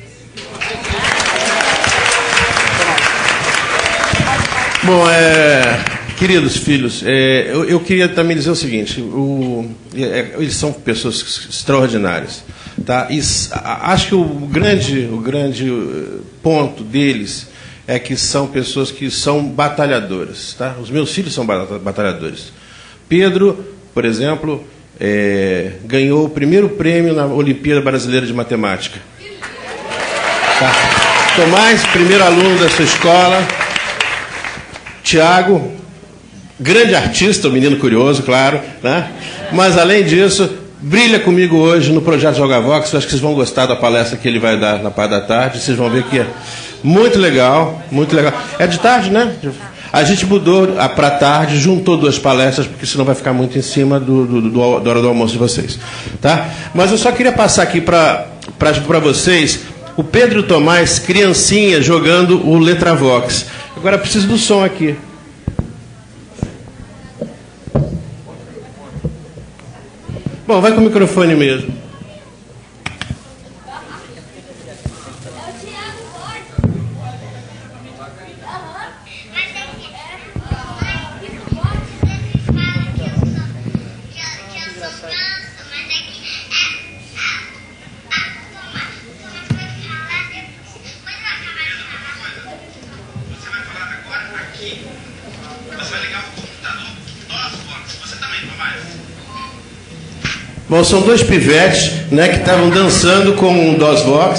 Bom, é, queridos filhos, é, eu, eu queria também dizer o seguinte, o, é, eles são pessoas extraordinárias, tá? E acho que o grande, o grande ponto deles é que são pessoas que são batalhadoras, tá? Os meus filhos são batalhadores, Pedro, por exemplo, é, ganhou o primeiro prêmio na Olimpíada Brasileira de Matemática. Tá. Tomás, primeiro aluno da sua escola. Tiago, grande artista, um menino curioso, claro, né? Mas, além disso, brilha comigo hoje no projeto JogaVox. Eu acho que vocês vão gostar da palestra que ele vai dar na parte da tarde. Vocês vão ver que é muito legal, muito legal. É de tarde, né? A gente mudou para tarde, juntou duas palestras, porque senão vai ficar muito em cima do, do, do, do hora do almoço de vocês. Tá? Mas eu só queria passar aqui para vocês o Pedro Tomás, criancinha, jogando o LetraVox. Agora preciso do som aqui. Bom, vai com o microfone mesmo. Bom, são dois pivetes, né, que estavam dançando com o DOSVox.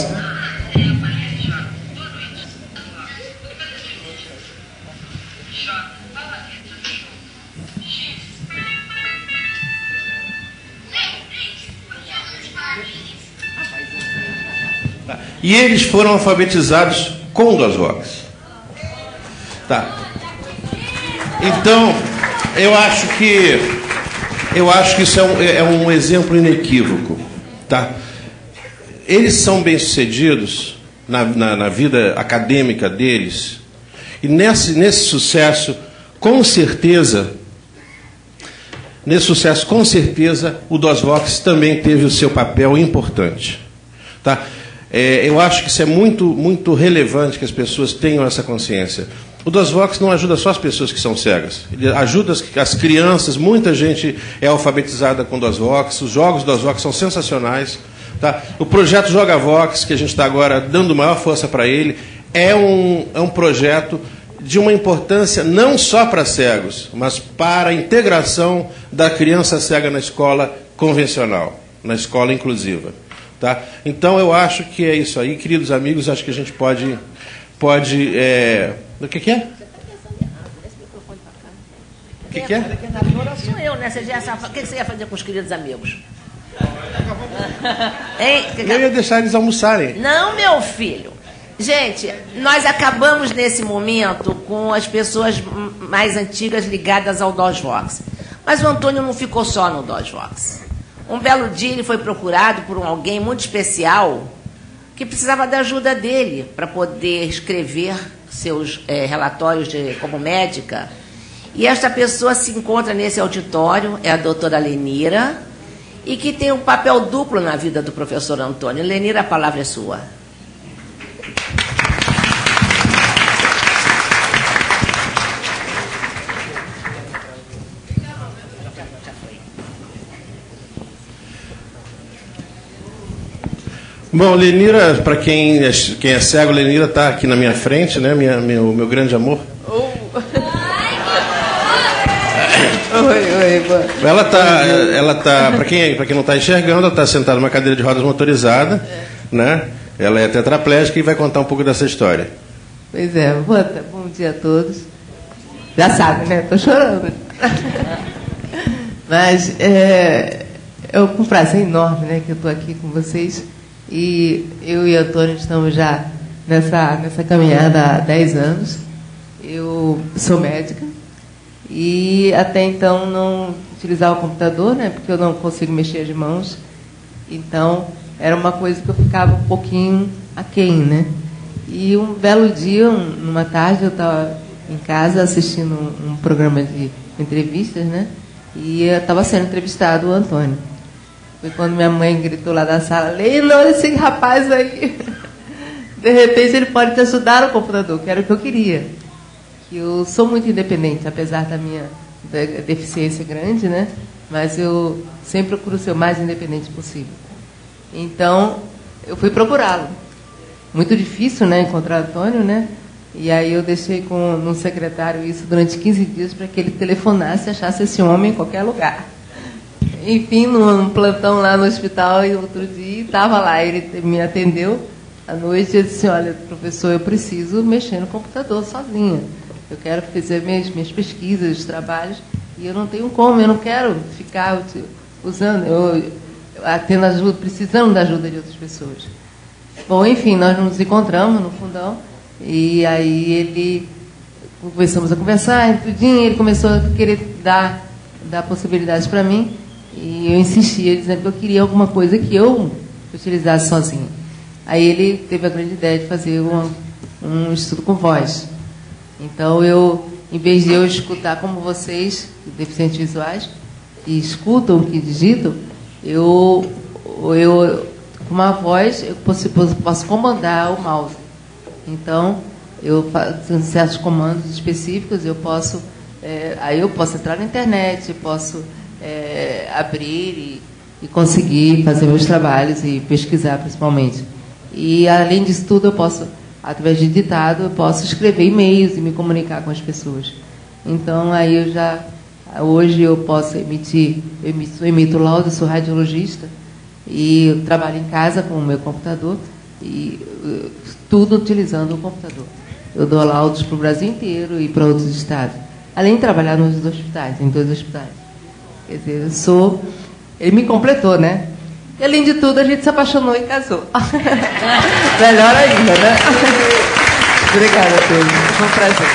E eles foram alfabetizados com o DOSVox. Tá. Então, eu acho que eu acho que isso é um, é um exemplo inequívoco, tá? Eles são bem-sucedidos na, na, na vida acadêmica deles, e nesse, nesse sucesso, com certeza, nesse sucesso, com certeza, o DOSVox também teve o seu papel importante, tá? É, eu acho que isso é muito, muito relevante que as pessoas tenham essa consciência. O DOSVox não ajuda só as pessoas que são cegas. Ele ajuda as, as crianças, muita gente é alfabetizada com DOSVox, os jogos DOSVox são sensacionais. Tá? O projeto JogaVox, que a gente está agora dando maior força para ele, é um, é um projeto de uma importância não só para cegos, mas para a integração da criança cega na escola convencional, na escola inclusiva. Tá? Então eu acho que é isso aí, queridos amigos, acho que a gente pode... pode é... O que, que é? O que, que é? Sou eu, né? Você já sabe... O que você ia fazer com os queridos amigos? Hein? Eu ia deixar eles almoçarem. Não, meu filho. Gente, nós acabamos nesse momento com as pessoas mais antigas ligadas ao DOSVox. Mas o Antônio não ficou só no DOSVox. Um belo dia ele foi procurado por um alguém muito especial que precisava da ajuda dele para poder escrever seus é, relatórios de, como médica. E esta pessoa se encontra nesse auditório, é a doutora Lenira, e que tem um papel duplo na vida do professor Antônio. Lenira, a palavra é sua. Bom, Lenira, para quem, é, quem é cego, Lenira está aqui na minha frente, né? Minha, meu, meu grande amor. Oh. Oi, oi, boa. Ela está, ela tá, para quem, para quem não está enxergando, ela está sentada numa cadeira de rodas motorizada, é. né? Ela é tetraplégica e vai contar um pouco dessa história. Pois é, boa, bom dia a todos. Já sabe, né? Estou chorando. Mas é, é um prazer enorme, né, que eu estou aqui com vocês. E eu e Antônio estamos já nessa, nessa caminhada há dez anos. Eu sou médica e até então não utilizava o computador, né, porque eu não consigo mexer as mãos. Então, era uma coisa que eu ficava um pouquinho aquém, né? E um belo dia, um, numa tarde, eu estava em casa assistindo um, um programa de entrevistas, né? E estava sendo entrevistado o Antônio. Foi quando minha mãe gritou lá da sala: Leila, olha esse rapaz aí. De repente ele pode te ajudar no computador, que era o que eu queria. Eu sou muito independente, apesar da minha deficiência grande, né? Mas eu sempre procuro ser o mais independente possível. Então, eu fui procurá-lo. Muito difícil, né, encontrar Antônio, né? E aí eu deixei com no secretário isso durante quinze dias para que ele telefonasse e achasse esse homem em qualquer lugar. Enfim, num plantão lá no hospital, e outro dia estava lá, ele me atendeu à noite e eu disse, olha, professor, eu preciso mexer no computador sozinha. Eu quero fazer minhas, minhas pesquisas, trabalhos, e eu não tenho como, eu não quero ficar usando, eu, tendo ajuda, precisando da ajuda de outras pessoas. Bom, enfim, nós nos encontramos no fundão, e aí ele, começamos a conversar, e tudinho, ele começou a querer dar, dar possibilidades para mim, e eu insistia, dizendo que eu queria alguma coisa que eu utilizasse sozinha. Aí ele teve a grande ideia de fazer um, um estudo com voz. Então, eu, em vez de eu escutar como vocês, deficientes visuais, que escutam, que digitam, eu, eu com uma voz, eu posso, posso comandar o mouse. Então, eu faço certos comandos específicos, eu posso, é, aí eu posso entrar na internet, posso é, abrir e, e conseguir fazer meus trabalhos e pesquisar, principalmente. E, além disso tudo, eu posso, através de ditado, eu posso escrever e-mails e me comunicar com as pessoas. Então, aí eu já, hoje eu posso emitir, eu emito, eu emito laudo, eu sou radiologista, e eu trabalho em casa com o meu computador, e tudo utilizando o computador. Eu dou laudos para o Brasil inteiro e para outros estados, além de trabalhar nos hospitais, em dois hospitais. Quer dizer, eu sou... Ele me completou, né? E, além de tudo, a gente se apaixonou e casou. Melhor ainda, né? Obrigada, Pedro. Foi um prazer.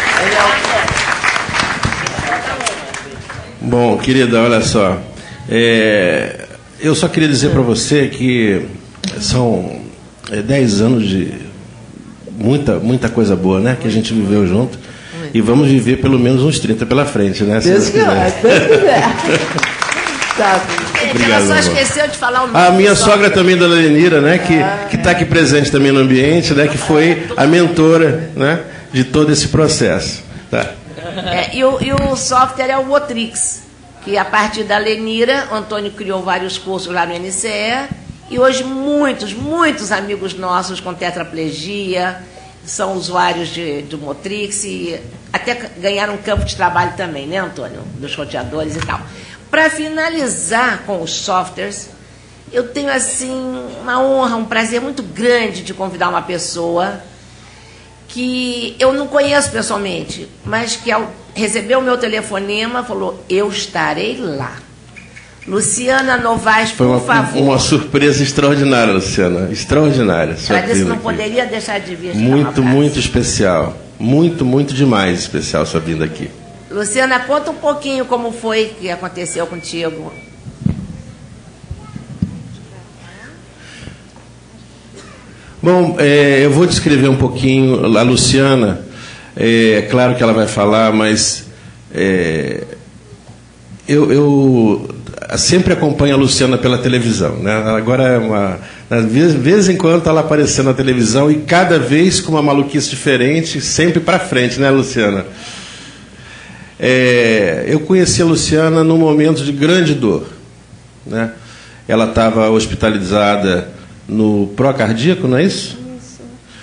Bom, querida, olha só. É, eu só queria dizer para você que são dez anos de muita, muita coisa boa, né? Que a gente viveu junto. E vamos viver pelo menos uns trinta pela frente, né? Se Deus quiser. Deus quiser. Sabe? Obrigado, ela só amor. esqueceu de falar o nome. A minha sogra, sogra também, dona Lenira, né, que ah, que está aqui presente também no ambiente, né, que foi a mentora, né, de todo esse processo. Tá? É, e, o, e o software é o Motrix, que a partir da Lenira, o Antônio criou vários cursos lá no N C E, e hoje muitos, muitos amigos nossos com tetraplegia são usuários de, de Motrix e até ganharam um campo de trabalho também, né, Antônio? Dos roteadores e tal. Para finalizar com os softwares, eu tenho assim uma honra, um prazer muito grande de convidar uma pessoa que eu não conheço pessoalmente, mas que ao receber o meu telefonema falou, eu estarei lá. Luciana Novaes, por Foi uma, favor. uma surpresa extraordinária, Luciana. Extraordinária. Ela disse que não aqui. Poderia deixar de vir. Muito, muito especial. Muito, muito demais especial sua vinda aqui. Luciana, conta um pouquinho como foi que aconteceu contigo. Bom, é, eu vou descrever um pouquinho a Luciana. É claro que ela vai falar, mas é, eu, eu sempre acompanho a Luciana pela televisão, né? Agora é uma, de vez em quando ela aparecendo na televisão e cada vez com uma maluquice diferente, sempre para frente, né, Luciana? É, eu conheci a Luciana num momento de grande dor, né? Ela estava hospitalizada no procardíaco, não é isso? Isso.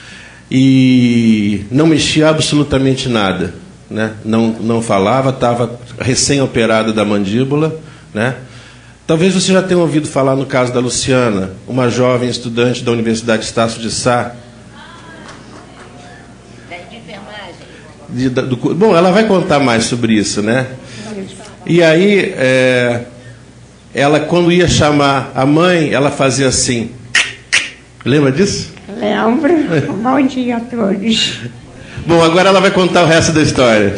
E não mexia absolutamente nada, né? Não, não falava, estava recém-operada da mandíbula, né? Talvez você já tenha ouvido falar no caso da Luciana, uma jovem estudante da Universidade Estácio de Sá. De, do, bom, ela vai contar mais sobre isso, né? E aí, é, ela quando ia chamar a mãe, ela fazia assim. Lembra disso? Lembro. Bom dia a todos. Bom, agora ela vai contar o resto da história.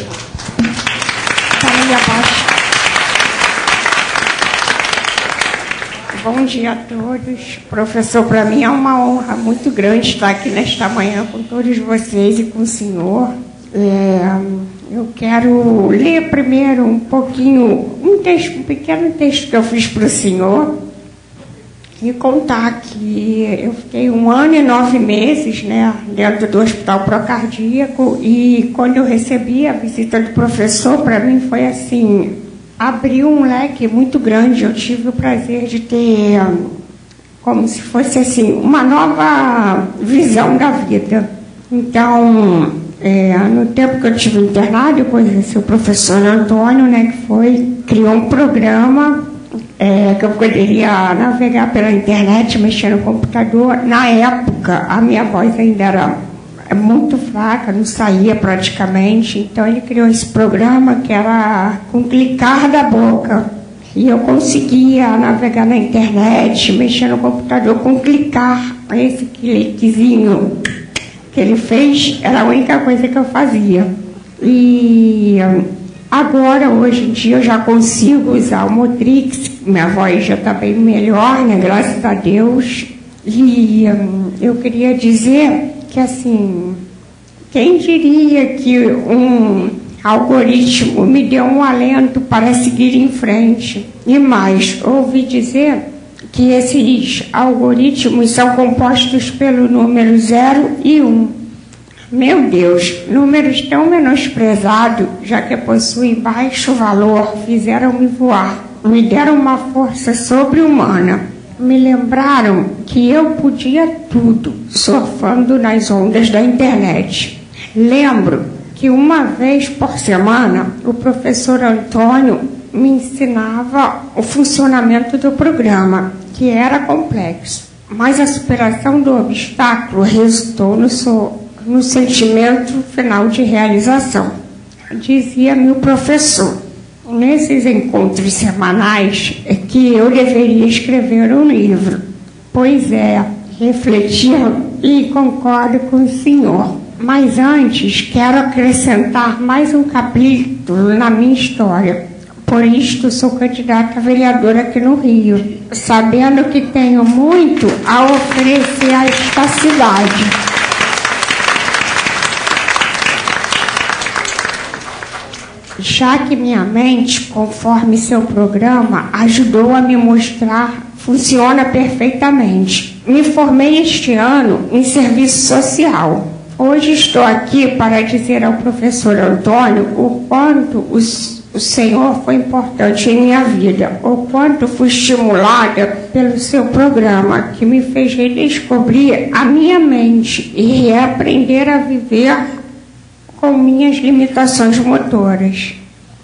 Bom dia a todos. Professor, para mim é uma honra muito grande estar aqui nesta manhã com todos vocês e com o senhor. É, eu quero ler primeiro um pouquinho, um texto, um pequeno texto que eu fiz para o senhor e contar que eu fiquei um ano e nove meses, né, dentro do hospital procardíaco, e quando eu recebi a visita do professor, para mim foi assim, abriu um leque muito grande. Eu tive o prazer de ter, como se fosse assim, uma nova visão da vida. Então, É, no tempo que eu tive internado, depois esse, o professor Antônio, né, que foi, criou um programa é, que eu poderia navegar pela internet, mexer no computador. Na época, a minha voz ainda era muito fraca, não saía praticamente, então ele criou esse programa que era com clicar da boca. E eu conseguia navegar na internet, mexer no computador com clicar. Esse cliquezinho que ele fez era a única coisa que eu fazia. E agora, hoje em dia, eu já consigo usar o Motrix, minha voz já está bem melhor, né? Graças a Deus. E hum, eu queria dizer que, assim, quem diria que um algoritmo me deu um alento para seguir em frente? E mais, ouvi dizer que esses algoritmos são compostos pelo número zero e um. Meu Deus, números tão menosprezados, já que possuem baixo valor, fizeram-me voar, me deram uma força sobre-humana. Me lembraram que eu podia tudo, surfando nas ondas da internet. Lembro que uma vez por semana, o professor Antônio me ensinava o funcionamento do programa, que era complexo, mas a superação do obstáculo resultou no, so, no sentimento final de realização. Dizia-me o professor, nesses encontros semanais, é que eu deveria escrever um livro. Pois é, refleti e concordo com o senhor. Mas antes, quero acrescentar mais um capítulo na minha história. Por isto, sou candidata a vereadora aqui no Rio, sabendo que tenho muito a oferecer a esta cidade. Já que minha mente, conforme seu programa, ajudou a me mostrar, funciona perfeitamente. Me formei este ano em serviço social. Hoje estou aqui para dizer ao professor Antônio o quanto os O Senhor foi importante em minha vida, o quanto fui estimulada pelo seu programa, que me fez redescobrir a minha mente e reaprender a viver com minhas limitações motoras.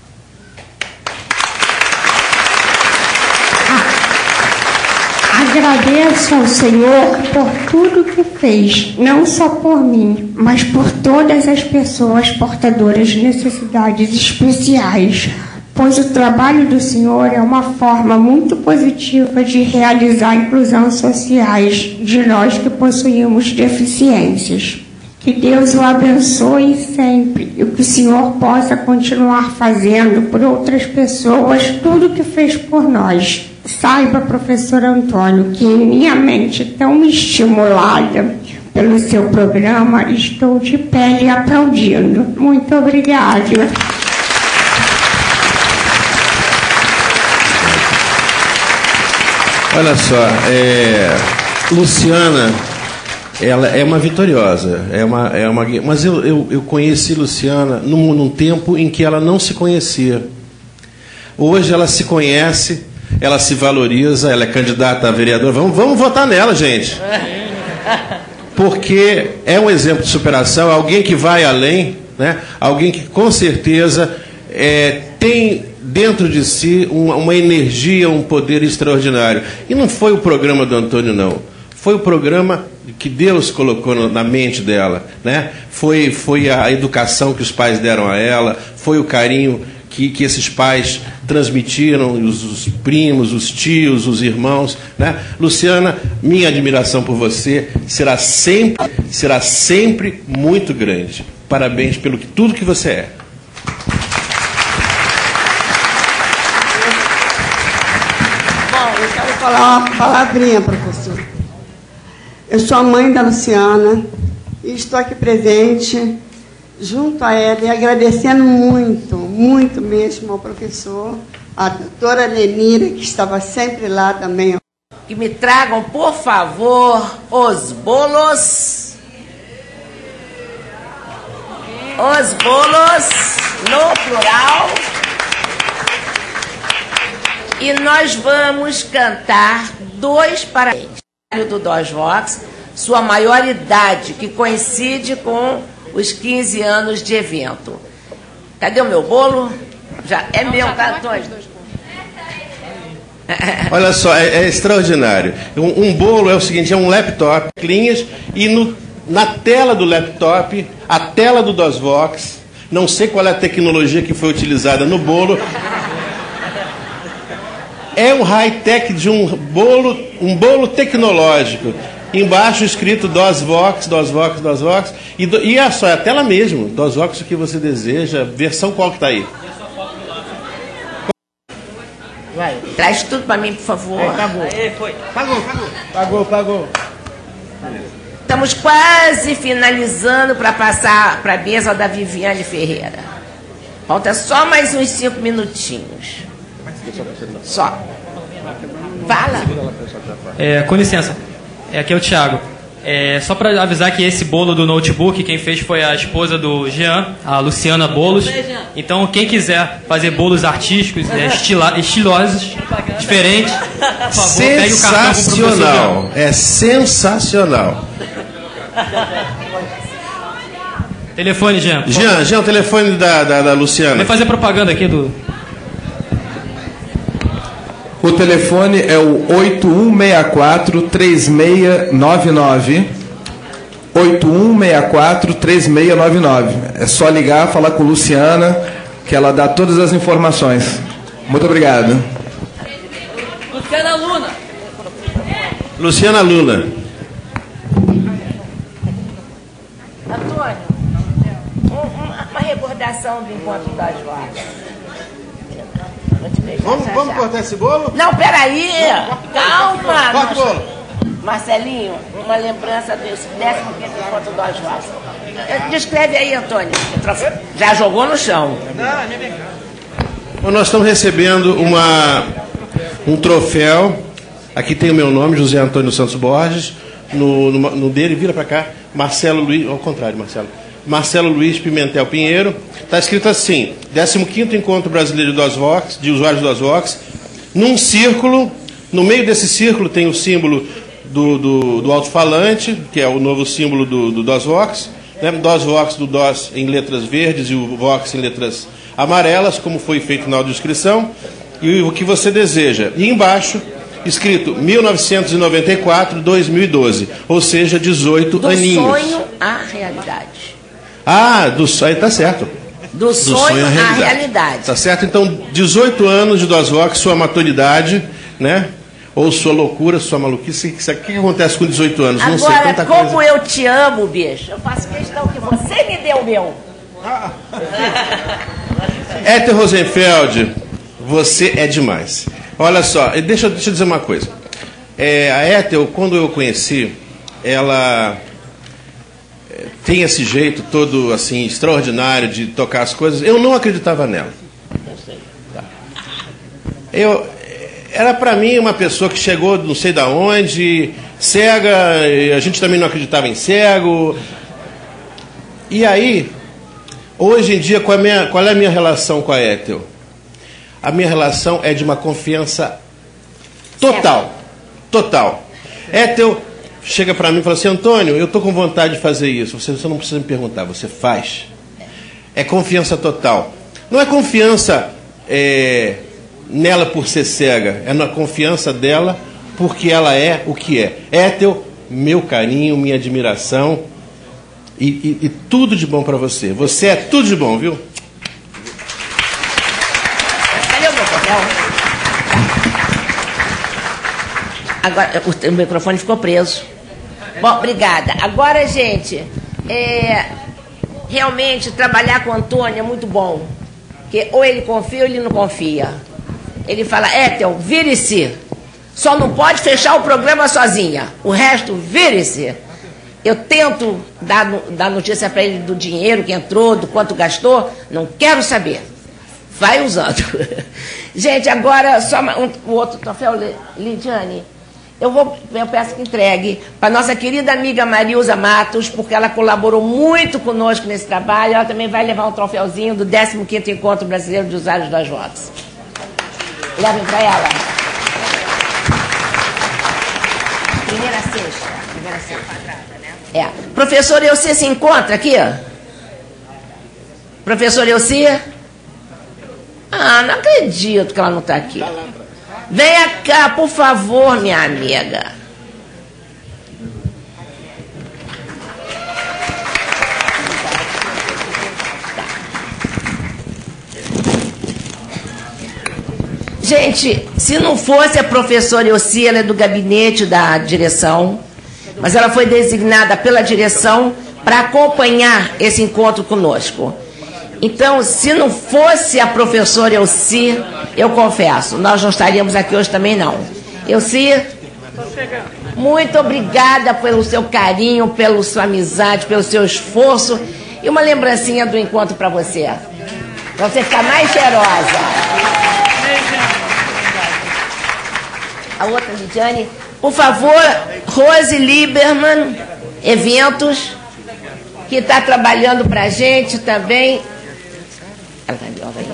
Agradeço ao Senhor por tudo que fez, não só por mim, mas por todas as pessoas portadoras de necessidades especiais, pois o trabalho do Senhor é uma forma muito positiva de realizar a inclusão sociais de nós que possuímos deficiências. Que Deus o abençoe sempre e que o Senhor possa continuar fazendo por outras pessoas tudo o que fez por nós. Saiba, professor Antônio, que em minha mente tão estimulada pelo seu programa, estou de pé aplaudindo. Muito obrigada. Olha só, é, Luciana, ela é uma vitoriosa, é uma, é uma, mas eu, eu, eu conheci Luciana num, num tempo em que ela não se conhecia. Hoje ela se conhece, ela se valoriza, ela é candidata a vereadora. Vamos, vamos votar nela, gente. Porque é um exemplo de superação, alguém que vai além, né? Alguém que com certeza é, tem dentro de si uma, uma energia, um poder extraordinário. E não foi o programa do Antônio, não. Foi o programa que Deus colocou na mente dela, né? Foi, foi a educação que os pais deram a ela, foi o carinho que, que esses pais transmitiram, os, os primos, os tios, os irmãos, né? Luciana, minha admiração por você será sempre, será sempre muito grande. Parabéns pelo que, tudo que você é. Bom, eu quero falar uma palavrinha, professor. Eu sou a mãe da Luciana e estou aqui presente junto a ela e agradecendo muito, muito mesmo ao professor, a doutora Lenira, que estava sempre lá também. Que me tragam, por favor, os bolos. Os bolos, no plural. E nós vamos cantar dois parabéns do DOSVOX, sua maioridade, que coincide com os quinze anos de evento. Cadê o meu bolo? Já é meu, tá, Antônio? Olha só, é, é extraordinário. Um, um bolo é o seguinte, é um laptop, linhas, e no, na tela do laptop, a tela do DOSVox, não sei qual é a tecnologia que foi utilizada no bolo, é um high-tech de um bolo, um bolo tecnológico. Embaixo escrito DOSVox, DOSVox, DOSVox, e, do, e é só, é a tela mesmo, DOSVox o que você deseja, versão qual que está aí? Vai. Traz tudo para mim, por favor. Aí, pagou. Aí, foi. Pagou, pagou. Pagou, pagou. Estamos quase finalizando para passar para a mesa da Viviane Ferreira. Falta só mais uns cinco minutinhos. Só. Fala. É, com licença. É, aqui é o Thiago. É, só para avisar que esse bolo do notebook, quem fez foi a esposa do Jean, a Luciana Bolos. Então, quem quiser fazer bolos artísticos, é, estila, estilosos, diferentes, por favor, pegue o cartão com o professor Jean. É sensacional. Telefone, Jean. Jean, Jean, o telefone da, da, da Luciana. Vai fazer propaganda aqui do... O telefone é o oito um seis quatro, três seis nove nove. oito um seis quatro, três seis nove nove. É só ligar, falar com Luciana, que ela dá todas as informações. Muito obrigado. Luciana Luna. Luciana Luna. Antônio, uma, uma recordação do encontro das vagas. Vamos, vamos cortar esse bolo? Não, peraí. Calma. Corta o bolo. Marcelinho, uma lembrança desse décimo quinto encontro do Oswaldo. Descreve aí, Antônio. Já jogou no chão. Não, é minha bem. Nós estamos recebendo uma, um troféu. Aqui tem o meu nome, José Antônio Santos Borges. No, no, no dele, vira para cá, Marcelo Luiz, ao contrário, Marcelo. Marcelo Luiz Pimentel Pinheiro. Está escrito assim: décimo quinto Encontro Brasileiro de DOSVox, de usuários do DOSVox, num círculo, no meio desse círculo tem o símbolo do, do, do alto-falante, que é o novo símbolo do, do DOSVox, né? DOSVox do DOS em letras verdes e o Vox em letras amarelas, como foi feito na audiodescrição, e o que você deseja. E embaixo, escrito mil novecentos e noventa e quatro, dois mil e doze, ou seja, dezoito do aninhos. Do sonho à realidade. Ah, do sonho, tá certo. Do, do sonho, sonho à realidade. realidade. Tá certo? Então, dezoito anos de DOSVox, sua maturidade, né? Ou sua loucura, sua maluquice. O que, que acontece com dezoito anos? Agora, não sei, tanta como coisa. eu te amo, bicho, eu faço questão que você me dê o meu. Éter Rosenfeld, você é demais. Olha só, deixa, deixa eu dizer uma coisa. É, a Éter, quando eu conheci, ela tem esse jeito todo assim extraordinário de tocar as coisas. Eu não acreditava nela. Eu era para mim uma pessoa que chegou não sei da onde, cega, e a gente também não acreditava em cego. E aí, hoje em dia, qual é a minha, qual é a minha relação com a Éter? A minha relação é de uma confiança total, total. Éter chega para mim e fala assim: Antônio, eu estou com vontade de fazer isso. Você, você não precisa me perguntar, você faz. É confiança total. Não é confiança é, nela por ser cega, é na confiança dela porque ela é o que é. Éter, meu carinho, minha admiração e, e, e tudo de bom para você. Você é tudo de bom, viu? Cadê o meu papel? Agora, o, o microfone ficou preso. Bom, obrigada. Agora, gente, é, realmente trabalhar com o Antônio é muito bom. Porque ou ele confia ou ele não confia. Ele fala: Éter, vire-se. Só não pode fechar o programa sozinha. O resto, vire-se. Eu tento dar, dar notícia para ele do dinheiro que entrou, do quanto gastou. Não quero saber. Vai usando. Gente, agora, só um, o outro troféu, Lidiane. Eu, vou, eu peço que entregue para nossa querida amiga Marilza Matos, porque ela colaborou muito conosco nesse trabalho. Ela também vai levar um troféuzinho do décimo quinto Encontro Brasileiro de Usuários das DOSVox. Levem para ela. Primeira sexta. Primeira sexta. É. Professor, eu você se encontra aqui? Professora Elci? Ah, não acredito que ela não está aqui. Venha cá, por favor, minha amiga. Gente, se não fosse a professora Elci, ela é do gabinete da direção, mas ela foi designada pela direção para acompanhar esse encontro conosco. Então, se não fosse a professora Elci, eu confesso, nós não estaríamos aqui hoje também não. Elci, muito obrigada pelo seu carinho, pela sua amizade, pelo seu esforço e uma lembrancinha do encontro para você. Para você ficar mais cheirosa. A outra, Lidiane. Por favor, Rose Lieberman, Eventos, que está trabalhando para a gente também. Ela está ali, ó, vai.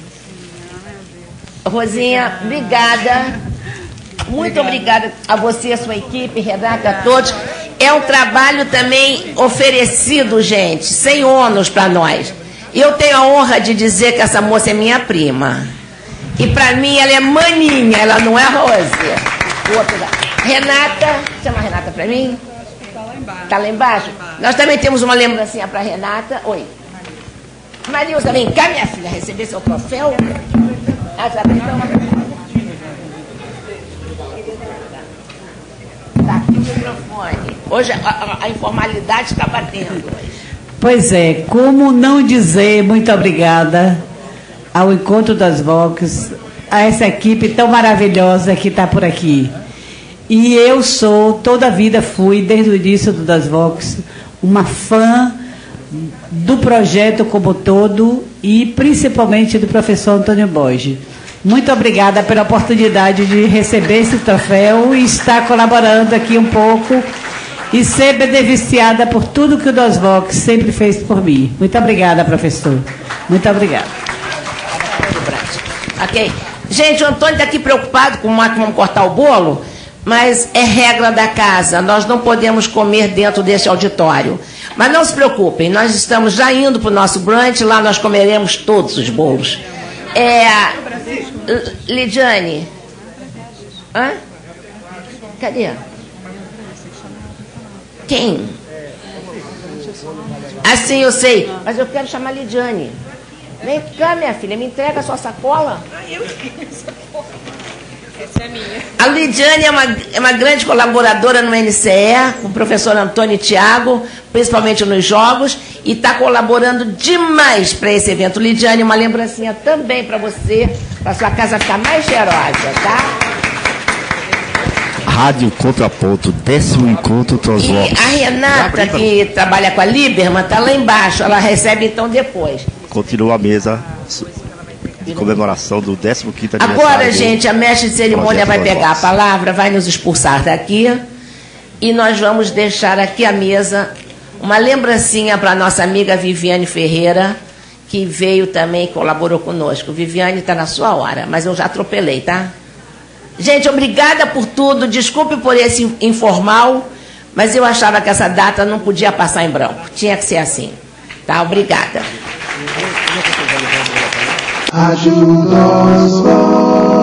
Rosinha, obrigada. Muito obrigada a você, a sua equipe, Renata, a todos. É um trabalho também oferecido, gente, sem ônus para nós. E eu tenho a honra de dizer que essa moça é minha prima. E para mim ela é maninha, ela não é Rose. Outra. Renata, chama a Renata para mim. Está lá embaixo. Está lá embaixo? Nós também temos uma lembrancinha para a Renata. Oi. Marilza, vem cá, minha filha, receber seu troféu. Ah, já tem então. Tá aqui o microfone. Hoje a, a, a informalidade está batendo. Pois é, como não dizer muito obrigada ao Encontro das Vox, a essa equipe tão maravilhosa que está por aqui. E eu sou, toda a vida fui, desde o início do Das Vox, uma fã do projeto como todo e principalmente do professor Antônio Borges. Muito obrigada pela oportunidade de receber esse troféu e estar colaborando aqui um pouco e ser beneficiada por tudo que o Das Vox sempre fez por mim. Muito obrigada, professor. Muito obrigada. Ok. Gente, o Antônio está aqui preocupado com como vamos cortar o bolo, mas é regra da casa, nós não podemos comer dentro deste auditório. Mas não se preocupem, nós estamos já indo para o nosso brunch, lá nós comeremos todos os bolos. É, Lidiane. Hã? Cadê? Quem? Assim eu sei, mas eu quero chamar a Lidiane. Vem cá, minha filha, me entrega a sua sacola. Ah, eu quero sacola. Essa é a minha. A Lidiane é uma, é uma grande colaboradora no N C E, com o professor Antônio e Tiago, principalmente nos jogos, e está colaborando demais para esse evento. Lidiane, uma lembrancinha também para você, para sua casa ficar mais cheirosa, tá? Rádio Contraponto, décimo encontro Transvox. E a Renata, que trabalha com a Lieberman, está lá embaixo, ela recebe então depois. Continua a mesa de comemoração do décimo quinto aniversário. Agora, gente, a mestre de cerimônia vai pegar a palavra, vai nos expulsar daqui e nós vamos deixar aqui a mesa uma lembrancinha para a nossa amiga Viviane Ferreira, que veio também e colaborou conosco. Viviane, está na sua hora, mas eu já atropelei, tá? Gente, obrigada por tudo, desculpe por esse informal, mas eu achava que essa data não podia passar em branco, tinha que ser assim. Tá, obrigada. Ajuda os